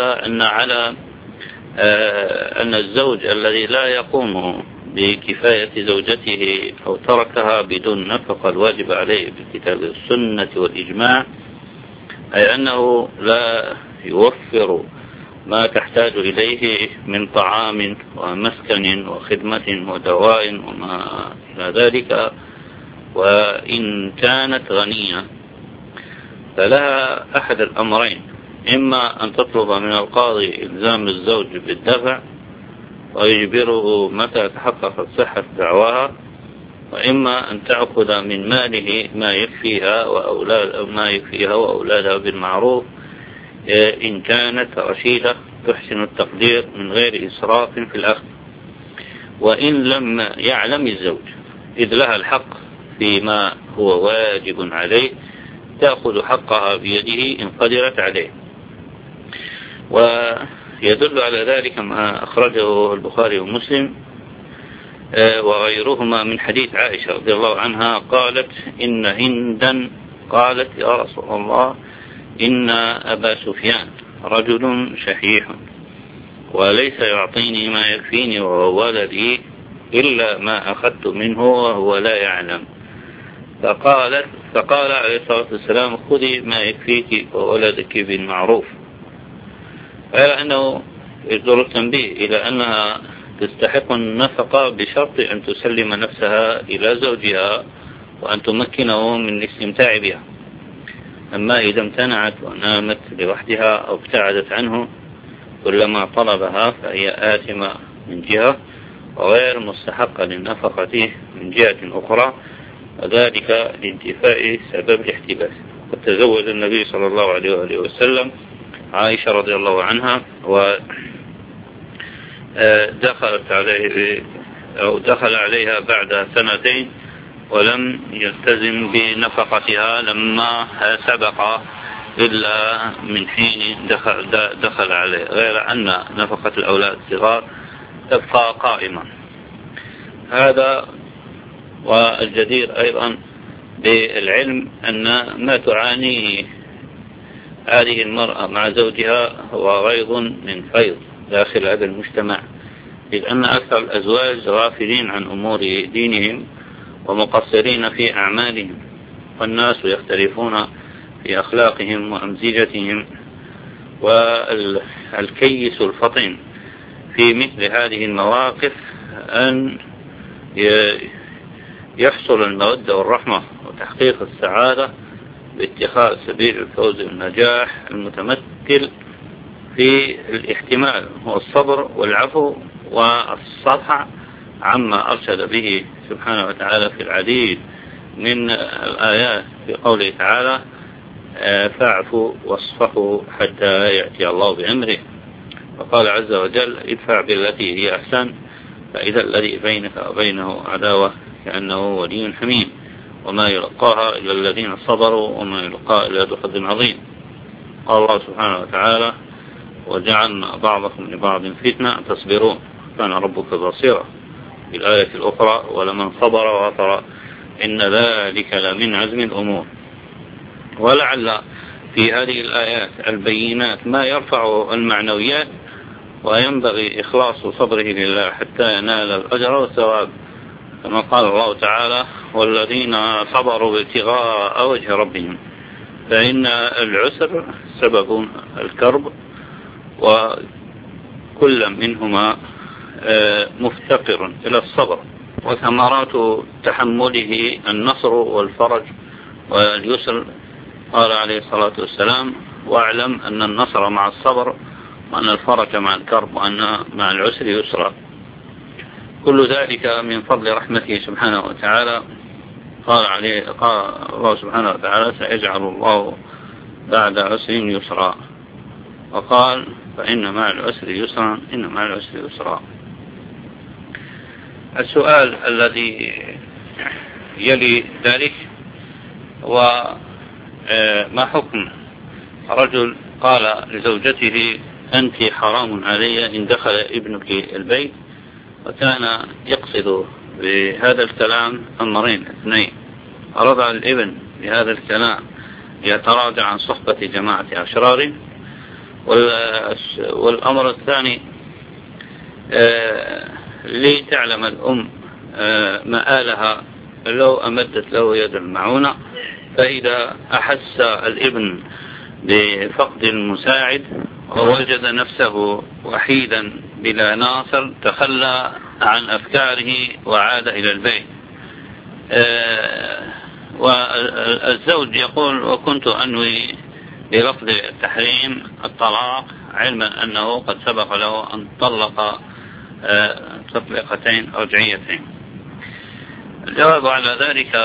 Speaker 1: أن الزوج الذي لا يقوم بكفاية زوجته أو تركها بدون نفقة الواجب عليه بالكتاب والسنة والإجماع، أي أنه لا يوفر ما تحتاج إليه من طعام ومسكن وخدمة ودواء وما إلى ذلك، وإن كانت غنية فلها أحد الأمرين: إما أن تطلب من القاضي إلزام الزوج بالدفع ويجبره متى تحققت صحة دعواها، وإما أن تأخذ من ماله ما يكفيها وأولادها بالمعروف إن كانت رشيدة تحسن التقدير من غير إسراف في الأخذ. وإن لم يعلم الزوج إذ لها الحق فيما هو واجب عليه تأخذ حقها بيده إن قدرت عليه. ويدل على ذلك ما أخرجه البخاري ومسلم وغيرهما من حديث عائشة رضي الله عنها قالت: إن هندا قالت: يا رسول الله، إن أبا سفيان رجل شحيح وليس يعطيني ما يكفيني وهو ولدي إلا ما أخذت منه وهو لا يعلم. فقال عليه الصلاة والسلام: خذي ما يكفيك وولدك بالمعروف. غير أنه يجدر التنبيه إلى أنها تستحق النفقة بشرط أن تسلم نفسها إلى زوجها وأن تمكنه من الاستمتاع بها. أما إذا امتنعت ونامت لوحدها أو ابتعدت عنه كلما طلبها فهي آثمة من جهة وغير مستحقة للنفقة من جهة أخرى، وذلك لانتفاء سبب الاحتباس. قد تزوج النبي صلى الله عليه وآله وسلم عائشة رضي الله عنها، دخل عليها بعد سنتين ولم يلتزم بنفقتها لما سبق إلا من حين دخل عليه، غير أن نفقة الأولاد الصغار تبقى قائمة. هذا والجدير أيضا بالعلم أن ما تعانيه هذه المرأة مع زوجها هو غيظ من فيض داخل هذا المجتمع، إذ أن أكثر الأزواج غافلين عن أمور دينهم ومقصرين في أعمالهم، والناس يختلفون في أخلاقهم وأمزجتهم. والكيس الفطن في مثل هذه المواقف أن يحصل المودة والرحمة وتحقيق السعادة باتخاذ سبيل الفوز والنجاح المتمثل في الاحتمال والصبر والعفو والصفح عما أرشد به سبحانه وتعالى في العديد من الآيات، في قوله تعالى: فاعفوا واصفحوا حتى يأتي الله بأمره. وقال عز وجل: ادفع بالتي هي أحسن فإذا الذي بينك وبينه عداوة كأنه ولي حميم وما يلقاها إلا الذين صبروا وما يلقاها إلا ذو حظ عظيم. قال الله سبحانه وتعالى: وجعلنا بعضكم لبعض فتنة تصبرون كان ربك بصيرا. في الآية الأخرى: ولمن صبر وغفر إن ذلك لمن عزم الأمور. ولعل في هذه الآيات البينات ما يرفع المعنويات
Speaker 2: وينبغي إخلاص صبره لله حتى ينال الأجر والثواب، كما قال الله تعالى: والذين صبروا ابتغاء وجه ربهم. فإن العسر سبب الكرب، وكل منهما مفتقر إلى الصبر، وثمرات تحمله النصر والفرج واليسر. قال عليه الصلاة والسلام: واعلم أن النصر مع الصبر، وأن الفرج مع الكرب، وأن مع العسر يسرا. كل ذلك من فضل رحمته سبحانه وتعالى. قال الله سبحانه وتعالى: سيجعل الله بعد عسر يسرا. وقال: فإن مع العسر يسرا، إن مع العسر يسرا. السؤال الذي يلي ذلك: وما حكم رجل قال لزوجته: أنت حرام علي إن دخل ابنك البيت، وكان يقصد بهذا الكلام أمرين اثنين: رضع الابن بهذا الكلام يتراجع عن صحبة جماعة أشرار، والأمر الثاني لتعلم الأم مآلها لو أمدت له يد المعونة، فإذا أحس الابن بفقد المساعد ووجد نفسه وحيدا بلا ناصر تخلى عن أفكاره وعاد إلى البيت. والزوج يقول: وكنت أنوي بلفظ التحريم الطلاق، علما أنه قد سبق له أن طلق تطليقتين رجعيتين. الجواب على ذلك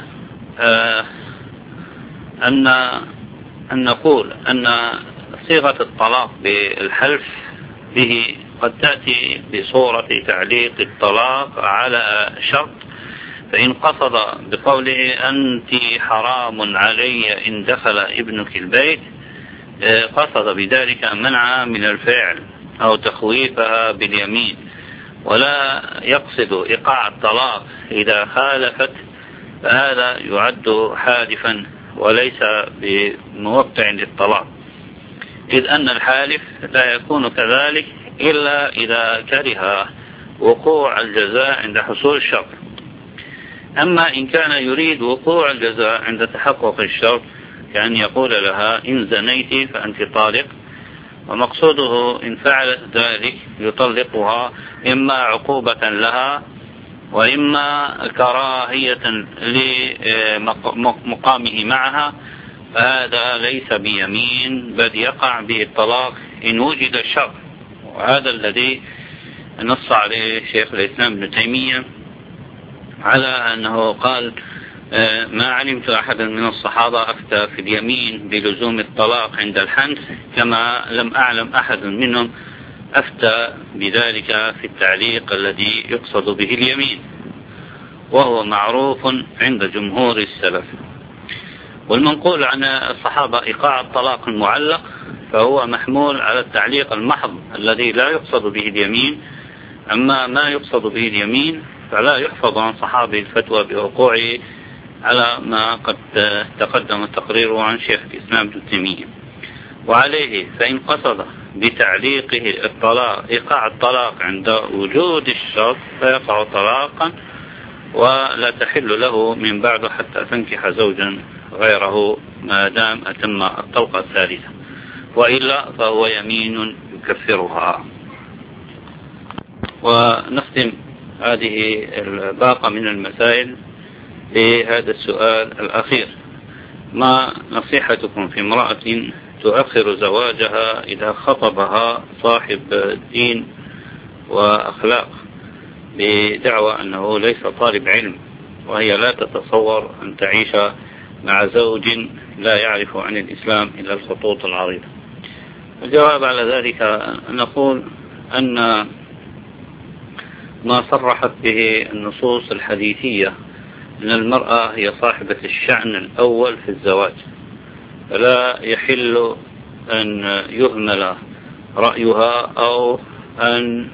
Speaker 2: أن نقول أن صيغة الطلاق بالحلف به قد تأتي بصورة تعليق الطلاق على شرط، فإن قصد بقوله: أنت حرام علي إن دخل ابنك البيت، قصد بذلك منعها من الفعل أو تخويفها باليمين، ولا يقصد إيقاع الطلاق إذا خالفت، فهذا يعد حادفا وليس بموقع للطلاق، إذ أن الحالف لا يكون كذلك إلا إذا كره وقوع الجزاء عند حصول الشرط. أما إن كان يريد وقوع الجزاء عند تحقق الشرط، كأن يقول لها: إن زنيت فأنت طالق، ومقصوده إن فعلت ذلك يطلقها إما عقوبة لها وإما كراهية لمقامه معها، فهذا ليس بيمين، بل يقع به الطلاق إن وجد الشرط. وهذا الذي نص عليه شيخ الإسلام ابن تيمية، على أنه قال: ما علمت أحدا من الصحابة أفتى في اليمين بلزوم الطلاق عند الحنث، كما لم أعلم أحد منهم أفتى بذلك في التعليق الذي يقصد به اليمين، وهو معروف عند جمهور السلف. والمنقول عن الصحابة إيقاع الطلاق المعلق فهو محمول على التعليق المحض الذي لا يقصد به اليمين. أما ما يقصد به اليمين فلا يحفظ عن صحابي الفتوى بوقوعه، على ما قد تقدم تقريره عن شيخ الإسلام ابن تيمية. وعليه فإن قصد بتعليقه الطلاق إيقاع الطلاق عند وجود الشرط فيقع طلاقا، ولا تحل له من بعد حتى تنكح زوجا غيره ما دام أتم الطلقة الثالثة، وإلا فهو يمين يكفرها. ونختم هذه الباقة من المسائل بهذا السؤال الأخير: ما نصيحتكم في امرأة تؤخر زواجها إذا خطبها صاحب دين وأخلاق بدعوى أنه ليس طالب علم، وهي لا تتصور أن تعيش مع زوج لا يعرف عن الإسلام إلا الخطوط العريضة؟ الجواب على ذلك نقول أن ما صرحت به النصوص الحديثية أن المرأة هي صاحبة الشأن الأول في الزواج، فلا يحل أن يهمل رأيها أو أن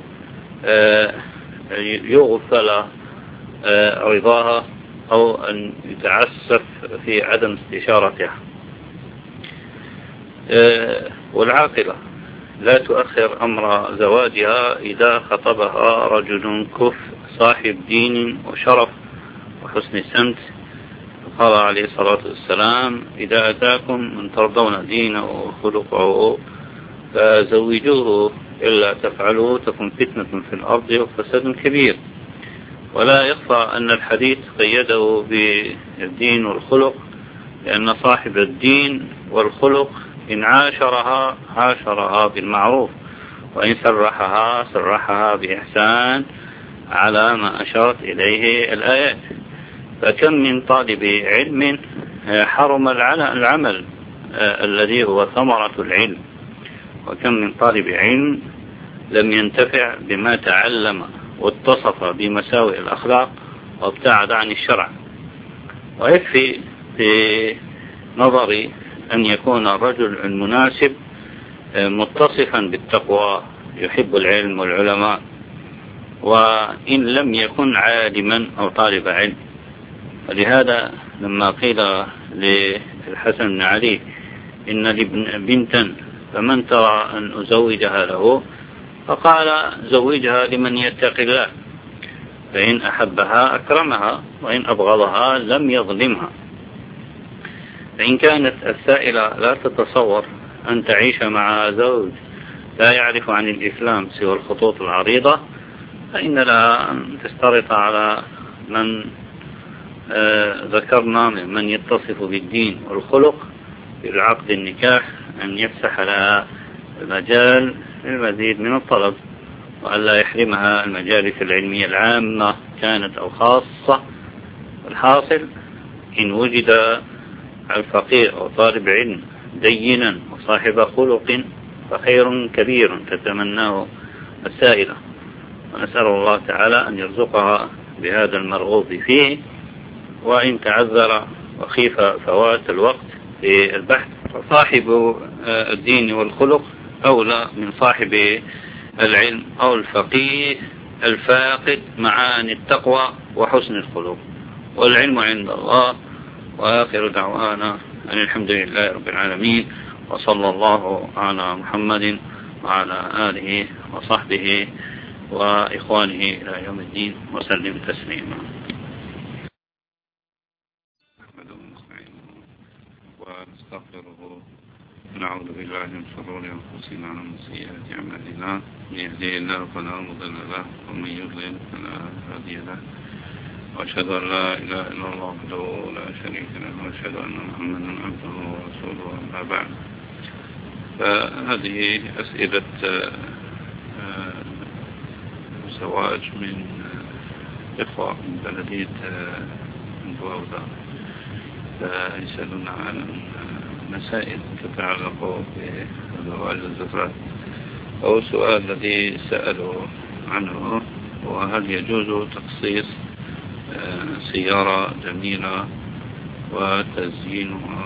Speaker 2: يغفل رضاها أو أن يتعسف في عدم استشارتها. والعاقلة لا تؤخر أمر زواجها إذا خطبها رجل كف صاحب دين وشرف وحسن سمت. قال عليه الصلاة والسلام: إذا أتاكم من ترضون دينه وخلقه فزوجوه، إلا تفعلوا تكن فتنة في الأرض وفساد كبير. ولا يخفى أن الحديث قيده بالدين والخلق، لأن صاحب الدين والخلق إن عاشرها بالمعروف، وإن سرحها بإحسان، على ما أشارت إليه الآيات. فكم من طالب علم حرم العمل الذي هو ثمرة العلم، وكم من طالب علم لم ينتفع بما تعلم واتصف بمساوئ الأخلاق وابتعد عن الشرع. ويكفي في نظري أن يكون الرجل المناسب متصفا بالتقوى، يحب العلم والعلماء، وإن لم يكن عالما أو طالب علم. ولهذا لما قيل للحسن بن علي: إن لي بنتا فمن ترى أن أزوجها له؟ فقال: زوجها لمن يتقي الله، فإن أحبها أكرمها، وإن أبغضها لم يظلمها. فإن كانت السائلة لا تتصور أن تعيش مع زوج لا يعرف عن الإسلام سوى الخطوط العريضة، فإن لها أن تشترط على من ذكرنا ممن يتصف بالدين والخلق بالعقد النكاح أن يفسح لها المجال للمزيد من الطلب، وألا يحرمها المجالس العلمية العامة كانت أو خاصة. الحاصل: إن وجد الفقير أو طالب علم دينا وصاحب خلق فخير كبير تتمناه السائلة، ونسأل الله تعالى أن يرزقها بهذا المرغوب فيه. وإن تعذر وخيف فوات الوقت في البحث، فصاحب الدين والخلق أولى من صاحب العلم أو الفقيه الفاقد معاني التقوى وحسن الخلق. والعلم عند الله. وآخر دعوانا أن الحمد لله رب العالمين، وصلى الله على محمد وعلى آله وصحبه وإخوانه إلى يوم الدين، وسلم تسليما.
Speaker 1: ونستغفره ونعوذ بالله من شرور أنفسنا ومن سيئات أعمالنا، من يهديه الله فلا مضل له، ومن يضلل فلا هادي له. وأشهد أن لا إله إلا الله وحده لا شريك له، وأشهد أن محمدا عبده ورسوله. أما بعد، فهذه أسئلة زواج من إخوة من بلدية الجوزاء، فيسألون عن مسائل تتعلق بزواج الزفاف. أو السؤال الذي سألوا عنه: وهل يجوز تخصيص سيارة جميلة وتزيينها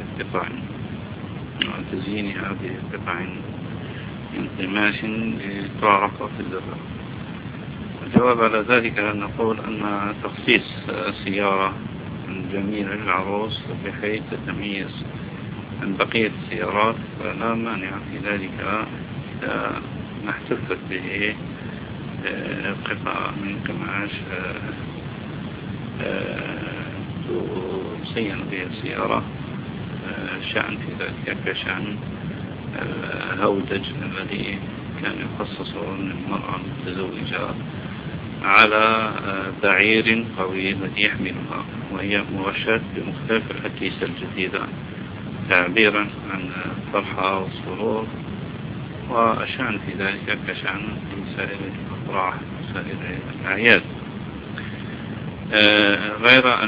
Speaker 1: بقطع من قماش لتعرف في الزفاف؟ الجواب على ذلك أن نقول أن تخصيص سيارة جميلة للعروس بحيث تتميز عن بقية السيارات فلا مانع في ذلك إذا ما احتفت به قطعة من قماش تزين به السيارة. الشأن في ذلك كشأن الهودج الذي كان يخصص للمرأة المتزوجة على بعير قوي الذي يحملها، وهي مرشات بمختلف الأكيسة الجديدة تعبيرا عن الفرحة والسرور. والشأن في ذلك كشأن في سائر الأفراح وسائر الأعياد، غير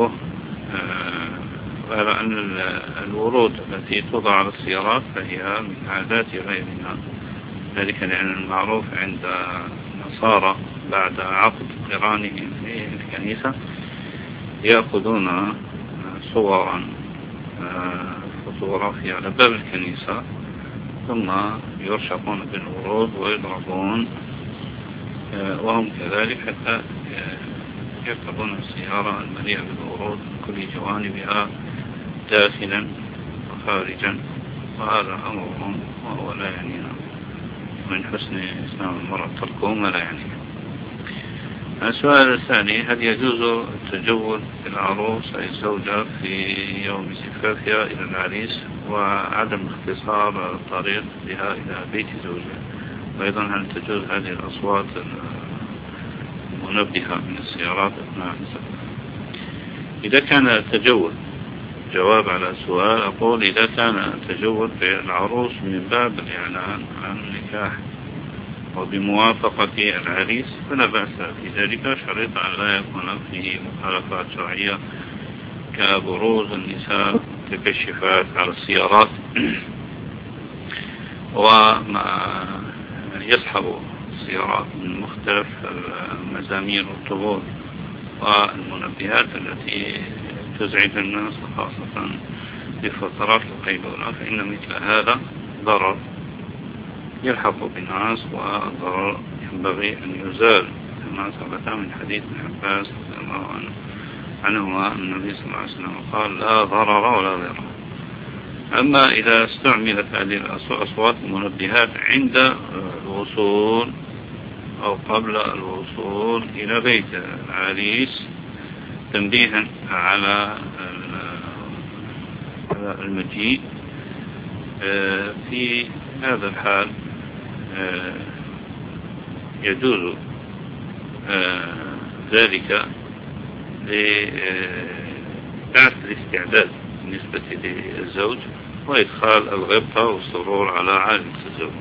Speaker 1: أن الورود التي توضع على السيارات فهي من عادات غيرنا، ذلك لأن المعروف عند النصارى بعد عقد قرانهم في الكنيسة يأخذون صورا فوتوغرافية على باب الكنيسة، ثم يرشقون بالورود ويضربون وهم كذلك حتى يركبون السيارة المليئة بالورود من كل جوانبها داخلا وخارجا. وهذا أمرهم وهو لا يعنينا. من حسن إسلام المرأة تركه ما لا يعنيه. السؤال الثاني: هل يجوز التجول بالعروس أي الزوجة في يوم زفافها إلى العريس وعدم اختصار الطريق بها إلى بيت زوجها؟ وأيضا هل تجوز هذه الأصوات المنبهة من السيارات أثناء السفر؟ إذا كان التجول، جواب على السؤال أقول إذا كان التجول بالعروس من باب الإعلان عن النكاح وبموافقة العريس فلا بأس في ذلك، شريط أن لا يكون فيه مخالفات شرعية كبروز النساء تكشفات على السيارات وما يصحب السيارات من مختلف المزامير والطبول والمنبهات التي تزعج الناس خاصة في فترات القيلولة، فإن مثل هذا ضرر يلحق بالناس وضرر ينبغي أن يزال، كما ثبت من حديث ابن عباس رضي الله عنهما النبي صلى الله عليه وسلم قال: لا ضرر ولا ضرر. أما إذا استعملت هذه الأصوات المنبهات عند الوصول أو قبل الوصول إلى بيت العريس تنبيها على المجيء، في هذا الحال يجوز ذلك لبعث الاستعداد بالنسبة للزوج وإدخال الغبطة والسرور على عائلة الزوج.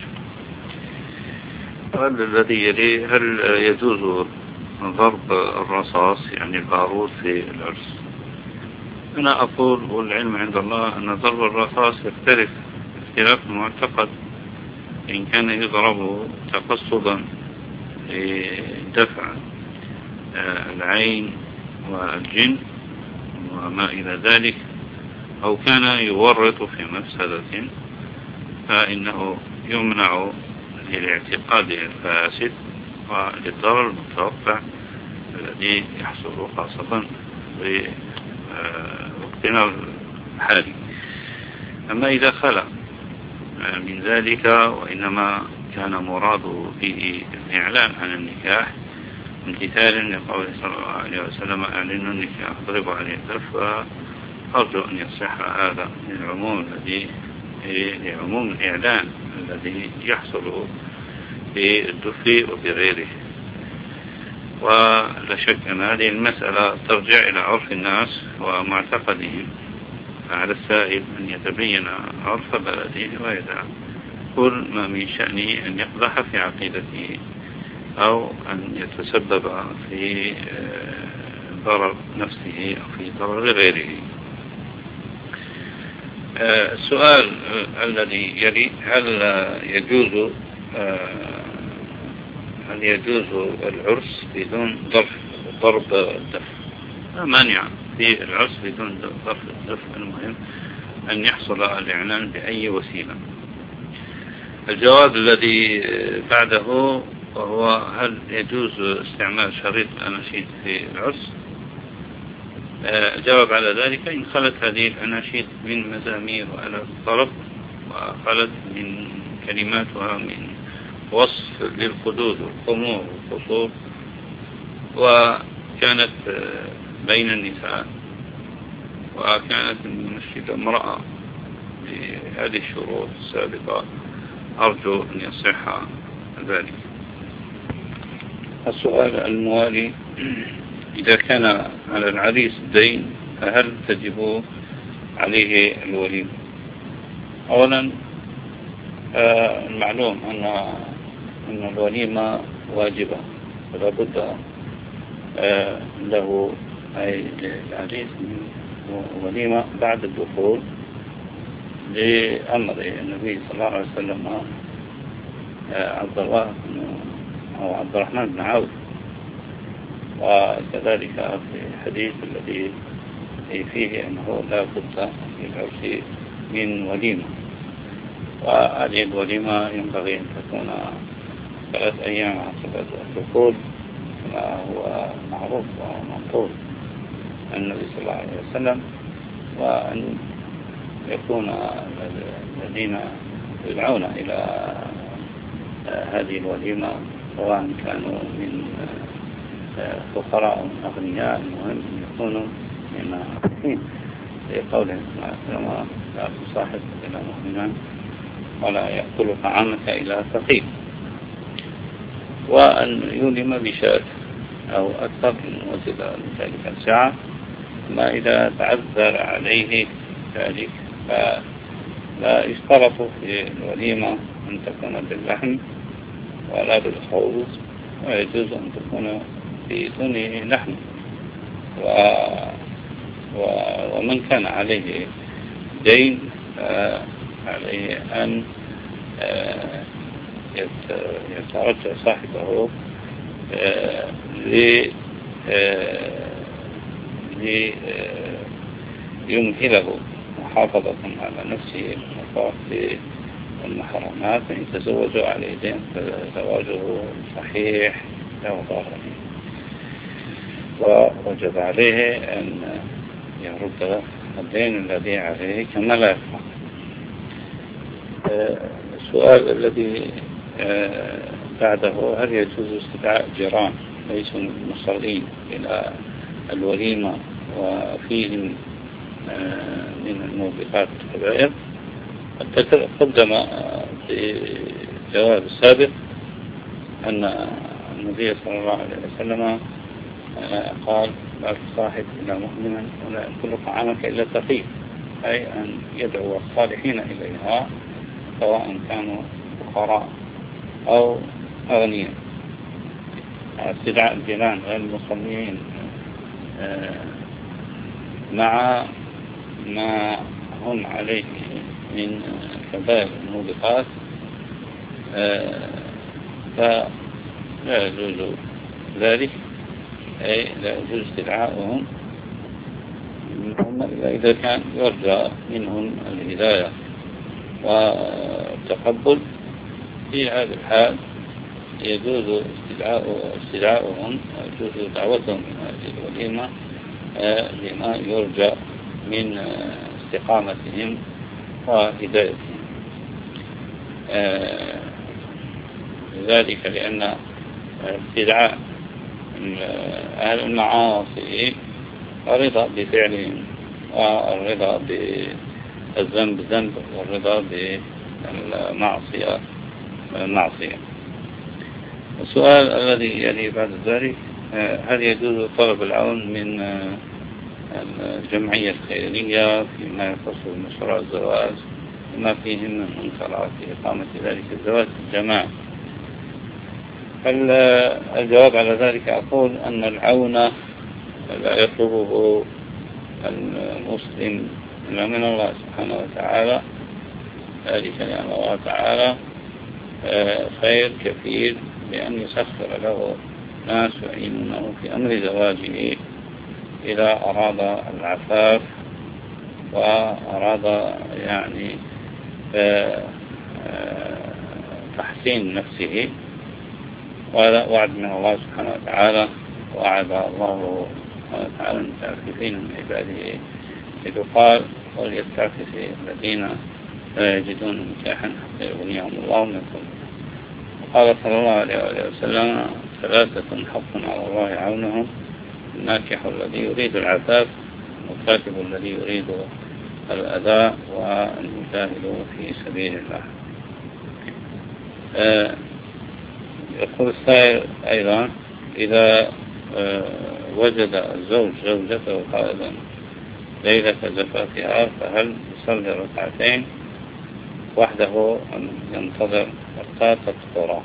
Speaker 1: الذي يلي: هل يجوز ضرب الرصاص يعني البارود في العرس؟ أنا أقول والعلم عند الله أن ضرب الرصاص يختلف اختلاف المعتقد، إن كان يضرب تقصدا لدفع العين والجن وما إلى ذلك، أو كان يورط في مفسدة، فإنه يمنع للاعتقاد الفاسد وللضرر المتوقع الذي يحصل خاصة في وقتنا الحالي. أما إذا خلى من ذلك وإنما كان مراده به الإعلان عن النكاح امتثالا لقوله صلى الله عليه وسلم: أعلنوا النكاح اضربوا عليه الدف، أرجو أن يصح هذا لعموم الإعلان الذي يحصل بالدف وبغيره. ولا شك أن هذه المسألة ترجع إلى عرف الناس ومعتقدهم، فعلى السائل أن يتبين عرف بلده ويدع كل ما من شأنه أن يقدح في عقيدته أو أن يتسبب في ضرر نفسه أو في ضرر غيره. السؤال الذي يلي: هل يجوز العرس بدون ضرب الدف؟ لا مانع في العرس بدون ضرب الدف، المهم أن يحصل الإعلان بأي وسيلة. الجواب الذي بعده وهو: هل يجوز استعمال شريط الأناشيد في العرس؟ الجواب على ذلك: إن خلت هذه الأناشيد من مزامير وآلات الطرب وخلت من كلماتها من وصف للخدود والخمور والقصور وكانت بين النساء وكانت المنشد امرأة بهذه الشروط السابقة، أرجو أن يصح ذلك. السؤال الموالي: إذا كان على العريس دين فهل تجب عليه الوليمة؟ أولا المعلوم أن الوليمة واجبة، فلا بد له أي العريس من وليمة بعد الدخول لأمر النبي صلى الله عليه وسلم عبد الرحمن بن عوف، وكذلك في الحديث الذي فيه أنه لا بد للعرس من وليمة، وهذه الوليمة ينبغي أن تكون 3 أيام عقب الدخول كما هو معروف ومنقول عن النبي صلى الله عليه وسلم، وأن يكون الذين يدعون إلى
Speaker 2: هذه الوليمة، سواء كانوا من فقراء أو من أغنياء، المهم أن يكونوا من عارفين لقوله كما لا تصاحب إلى مؤمنا ولا يأكل طعامك إلى فقير، وأن يولم بشاة أو أكثر من وجد ذلك الساعة. ما إذا تعذر عليه ذلك فلا يشترط في الوليمة أن تكون باللحم ولا بالخبز، ويجوز أن تكون بدون لحم. ومن كان عليه دين عليه أن يترجع صاحبه ليمهله محافظة على نفسه من المحرمات، فإن تزوجوا عليه دين فزواجه صحيح لا ضرر، ووجب عليه أن يرد الدين الذي عليه كما لا يفعل. السؤال الذي بعده: هل يجوز استدعاء جيران ليسوا المصلين إلى الوليمة وفيهم من الموبقات الكبائر؟ قدم في الجواب السابق أن النبي صلى الله عليه وسلم قال: لا تصاحب إلى مؤمنا ولا يأكل طعامك إلا تقي، أي أن يدعو الصالحين إليها سواء كانوا فقراء أو أغنياء. استدعاء الجيران غير المصلين مع ما هم عليه من كبائر الموبقات فلا يجوز ذلك، أي لا يجوز استدعاؤهم إذا كان يرجى منهم الهداية والتقبل. في هذا الحال يجوز استدعاؤهم ويجوز دعوتهم من هذه الوليمة لما يرجى من استقامتهم وهدايتهم، ذلك لأن استدعاء أهل المعاصي الرضا بفعلهم والرضا بالذنب ذنب والرضا بالمعصية معصية. السؤال الذي يلي بعد ذلك: هل يجوز طلب العون من الجمعية الخيرية فيما يخص مشروع الزواج وما فيه من منكرات في إقامة ذلك الزواج الجماعي؟ الجواب على ذلك أقول أن العون لا يطلبه المسلم إلا من الله سبحانه وتعالى، ذلك لأن الله تعالى خير كثير بأن يسخر له ناس يعينونه في أمر زواجه إذا أراد العفاف وأراد يعني تحسين نفسه. وهذا وعد من الله سبحانه وتعالى، وعد الله سبحانه وتعالى المتعففين من عباده إذ قال: وليستعفف الذين لا يجدون نكاحا حتى يغنيهم الله من فضله. وقال صلى الله عليه وسلم: ثلاثة حق على الله عونهم: الناكح الذي يريد العفاف، والكاتب الذي يريد الأداء، والمجاهد في سبيل الله. يقول السائل أيضا: إذا وجد الزوج زوجته قائلا ليلة زفافها فهل يصلي ركعتين وحده أم ينتظر حتى تطهر؟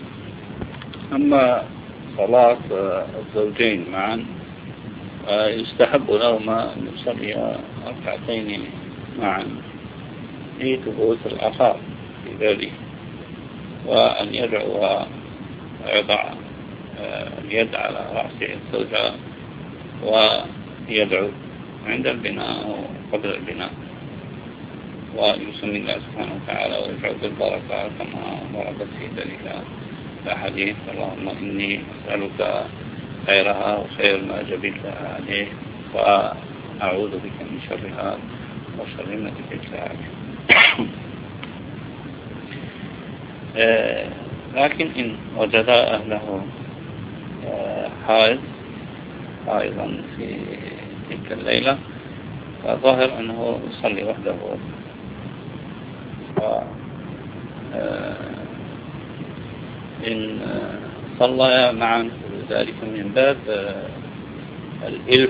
Speaker 2: أما صلاة الزوجين معا يستحب لهما أن يصلي ركعتين معا في ثبوت الآثار في ذلك، وأن يدعو ويضع اليد على رأس الزوجة ويدعو عند البناء وقبل البناء، ويسمي الله سبحانه وتعالى ويدعو بالبركة كما وردت في ذلك الحديث: اللهم إني أسألك خيرها وخير ما جبلتها عليه، وأعوذ بك من شرها وشر ما جبلتها عليه. لكن إن وجد أهله حائضا في تلك الليلة فظاهر أنه يصلي وحده. إن صلى معا ذلك من باب الإلف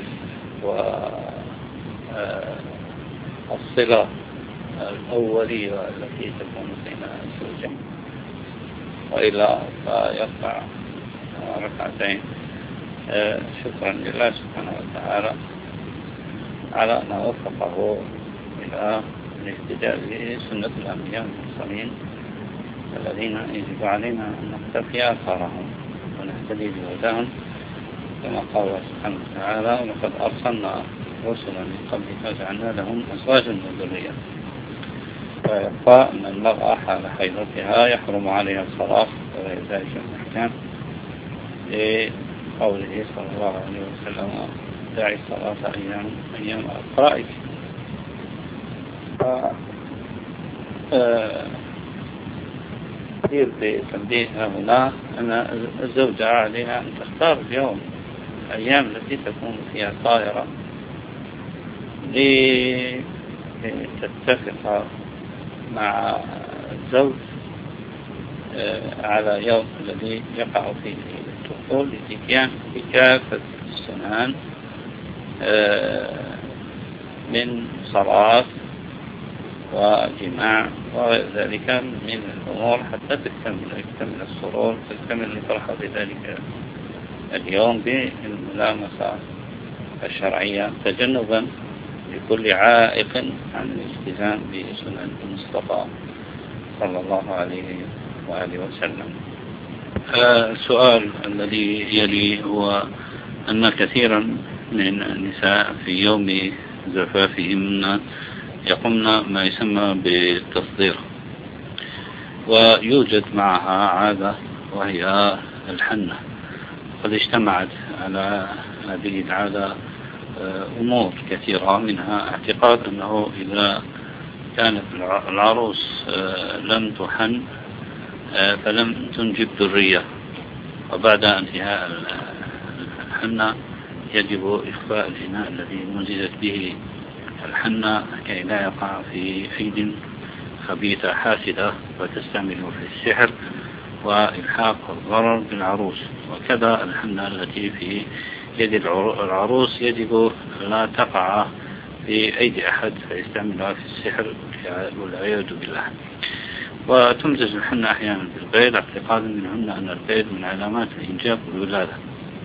Speaker 2: والصلة الأولية التي تكون بين الزوجين، وإلا فيرفع ركعتين شكرا لله سبحانه وتعالى على أن وفقه إلى الاهتداء بسنة الأنبياء والمرسلين الذين يجب علينا أن نقتفي آثارهم ونهتدي بهداهم، كما قال سبحانه وتعالى: ولقد أرسلنا رسلا من قبلك وجعلنا لهم أزواجا وذرية. فيبقى أن المرأة حال حيضتها يحرم عليها الصلاة وغير ذلك من الأحكام، لقوله صلى الله عليه وسلم: دعي الصلاة أيام أقرائك. كثير بتنبيه هنا أن الزوجة عليها أن تختار اليوم الأيام التي تكون فيها طائرة لتتفق مع الزوج على يوم الذي يقع فيه الدخول لتكيان بكافة السنن من صلاة وجماع وغير ذلك من الأمور حتى تكتمل السرور، تكتمل الفرحة بذلك اليوم بالملامسة الشرعية، تجنبا لكل عائق عن الالتزام بسنن المصطفى صلى الله عليه وآله وسلم. السؤال الذي يلي هو أن كثيرا من النساء في يوم زفافهن يقومن ما يسمى بالتصدير، ويوجد معها عادة وهي الحنة. قد اجتمعت على هذه العادة أمور كثيرة، منها اعتقاد أنه إذا كانت العروس لم تحن فلم تنجب ذرية، وبعد انتهاء الحنة يجب إخفاء الإناء الذي مزجت به الحنة كي لا يقع في أيد خبيثة حاسدة وتستعمله في السحر وإلحاق الضرر بالعروس. وكذا الحنة التي في يد العروس يجب لا تقع في أيدي أحد فيستعملها في السحر والعياذ بالله. وتمزج الحنة أحيانا بالبيض اعتقادا منهن أن البيض من علامات الإنجاب والولادة.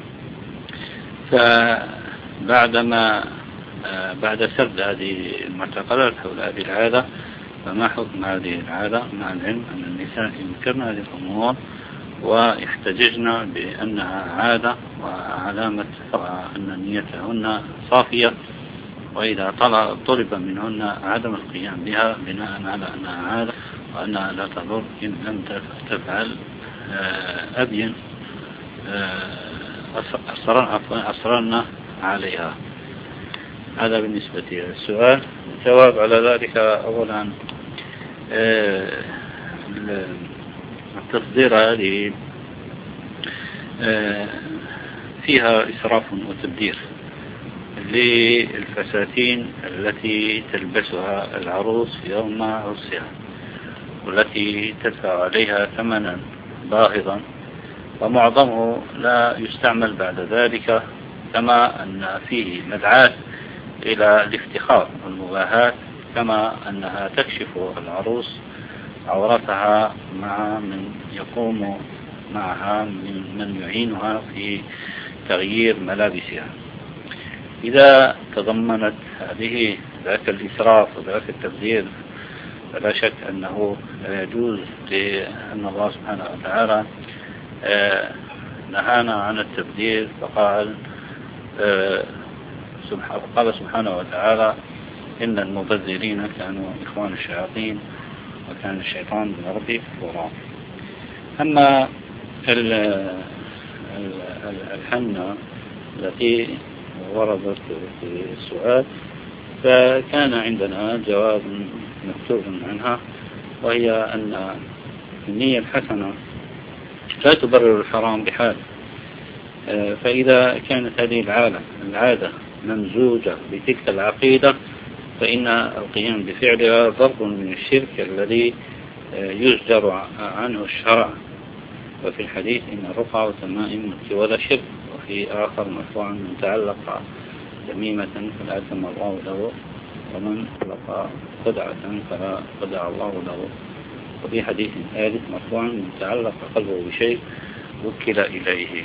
Speaker 2: بعد سرد هذه المعتقدات حول هذه العادة، فما حكم هذه العادة مع العلم أن النساء ينكرن هذه الأمور ويحتججن بأنها عادة وعلامة أن نيتهن صافية، وإذا طلب منهن عدم القيام بها بناء على أنها عادة وأنها لا تضر إن لم تفعل أبين أصررنا عليها. هذا بالنسبة للسؤال. الجواب على ذلك: أولا التصدير هذه فيها إسراف وتبذير للفساتين التي تلبسها العروس يوم عرسها، والتي تدفع عليها ثمنا باهظا، ومعظمه لا يستعمل بعد ذلك، كما أن فيه مدعاة إلى الافتخار والمباهاة، كما أنها تكشف العروس عورتها مع من يقوم معها من يعينها في تغيير ملابسها. إذا تضمنت هذه ذاك الإسراف وذاك التبذير فلا شك أنه لا يجوز، لأن الله سبحانه وتعالى نهانا عن التبذير، فقال سبحانه وتعالى: إن المبذرين كانوا إخوان الشياطين وكان الشيطان لربه كفورا. أما الحنة التي وردت في السؤال فكان عندنا جواب مكتوب عنها، وهي أن النية الحسنة لا تبرر الحرام بحال. فإذا كانت هذه العادة ممزوجة بتلك العقيدة فإن القيام بفعلها ضرب من الشرك الذي يزجر عنه الشرع. وفي الحديث إن الرقعة والتمائم ولا شرك، وفي آخر مرفوعا من تعلق تميمة فلا أتم الله له، ومن خلق خدعة فلا خدع الله له. وفي حديث ثالث مرفوعا من تعلق قلبه بشيء وكل إليه.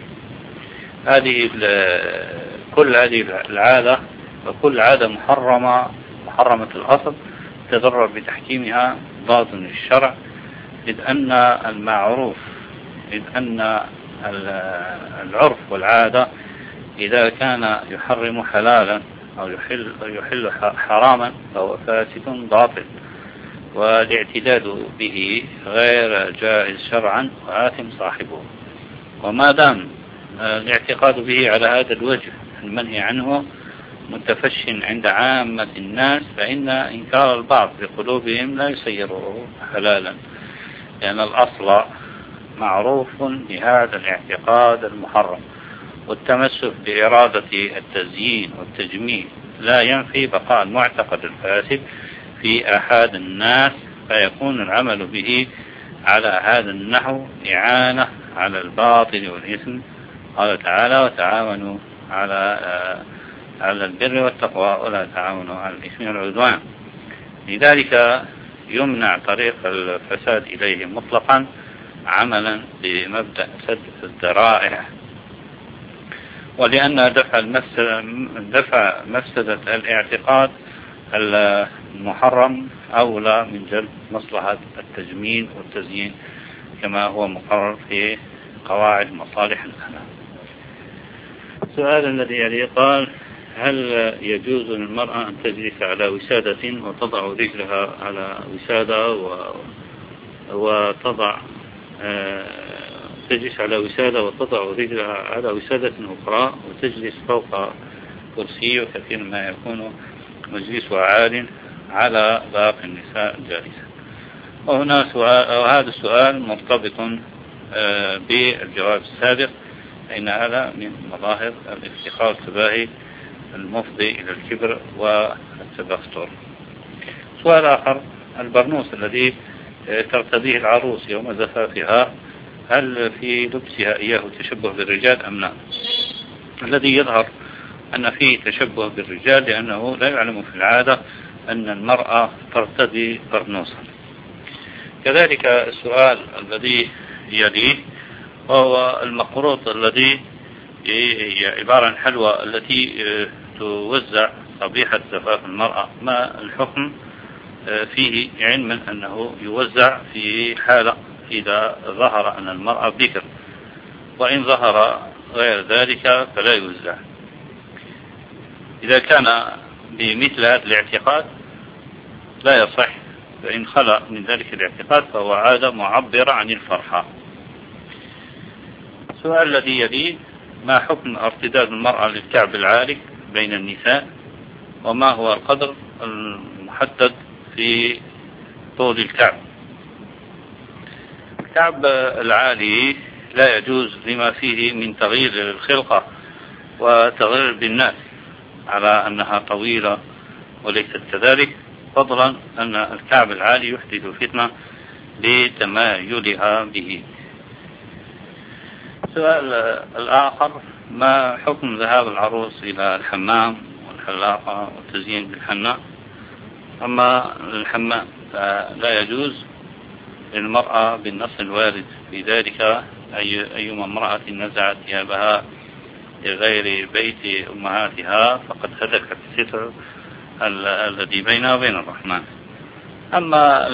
Speaker 2: كل هذه العادة وكل عادة محرمة الأصل تضرر بتحكيمها ضاد للشرع، إذ أن العرف والعادة إذا كان يحرم حلالا أو يحل حراما فهو فاسد باطل، والاعتداد به غير جائز شرعا وآثم صاحبه. وما دام الاعتقاد به على هذا الوجه المنهي عنه متفش عند عامة الناس، فإن إنكار البعض بقلوبهم لا يسيره حلالا، لأن الأصل معروف بهذا الاعتقاد المحرم. والتمسك بإرادة التزيين والتجميل لا ينفي بقاء المعتقد الفاسد في أحد الناس، فيكون العمل به على هذا النحو إعانة على الباطل والإثم. قال تعالى: وتعاونوا على البر والتقوى ولا تعاونوا على الإثم والعدوان. لذلك يمنع طريق الفساد إليه مطلقا عملا بمبدأ سد الذرائع. ولأن دفع مفسدة الاعتقاد المحرم أولى من جلب مصلحة التجميل والتزيين كما هو مقرر في قواعد مصالح الأنام. السؤال الذي يلي قال: هل يجوز للمرأة أن تجلس على وسادة وتضع رجلها على وسادة تجلس على وسادة وتضع رجلها على وسادة أخرى وتجلس فوق كرسي، وكثير ما يكون مجلسها عال على باقي النساء جالسة؟ وهذا السؤال مرتبط بالجواب السابق، فإن هذا من مظاهر الافتخار التباهي المفضي إلى الكبر والتبختر. سؤال آخر: البرنوس الذي ترتديه العروس يوم زفافها هل في لبسها إياه تشبه بالرجال أم لا؟ الذي يظهر أن فيه تشبه بالرجال، لأنه لا يعلم في العادة أن المرأة ترتدي برنوسا. كذلك السؤال الذي يليه وهو المقروط الذي هي عبارة عن حلوى التي توزع صبيحة زفاف المرأة، ما الحكم فيه، علما أنه يوزع في حالة إذا ظهر أن المرأة بكر، وإن ظهر غير ذلك فلا يوزع. إذا كان بمثل هذا الاعتقاد لا يصح، فإن خلى من ذلك الاعتقاد فهو عادة معبرة عن الفرحة. السؤال الذي يليه: ما حكم ارتداد المرأة للكعب العالي بين النساء، وما هو القدر المحدد في طول الكعب؟ الكعب العالي لا يجوز لما فيه من تغيير الخلقة وتغيير بالناس على أنها طويلة وليست كذلك، فضلا أن الكعب العالي يحدث فتنة لتمايلها به. السؤال الآخر: ما حكم ذهاب العروس إلى الحمام والحلاقة والتزيين بالحناء؟ أما الحمام فلا يجوز للمرأة بالنص الوارد في ذلك أيما امرأة نزعت ثيابها لغير بيت أمهاتها فقد هتكت الستر الذي بينها وبين الرحمن. أما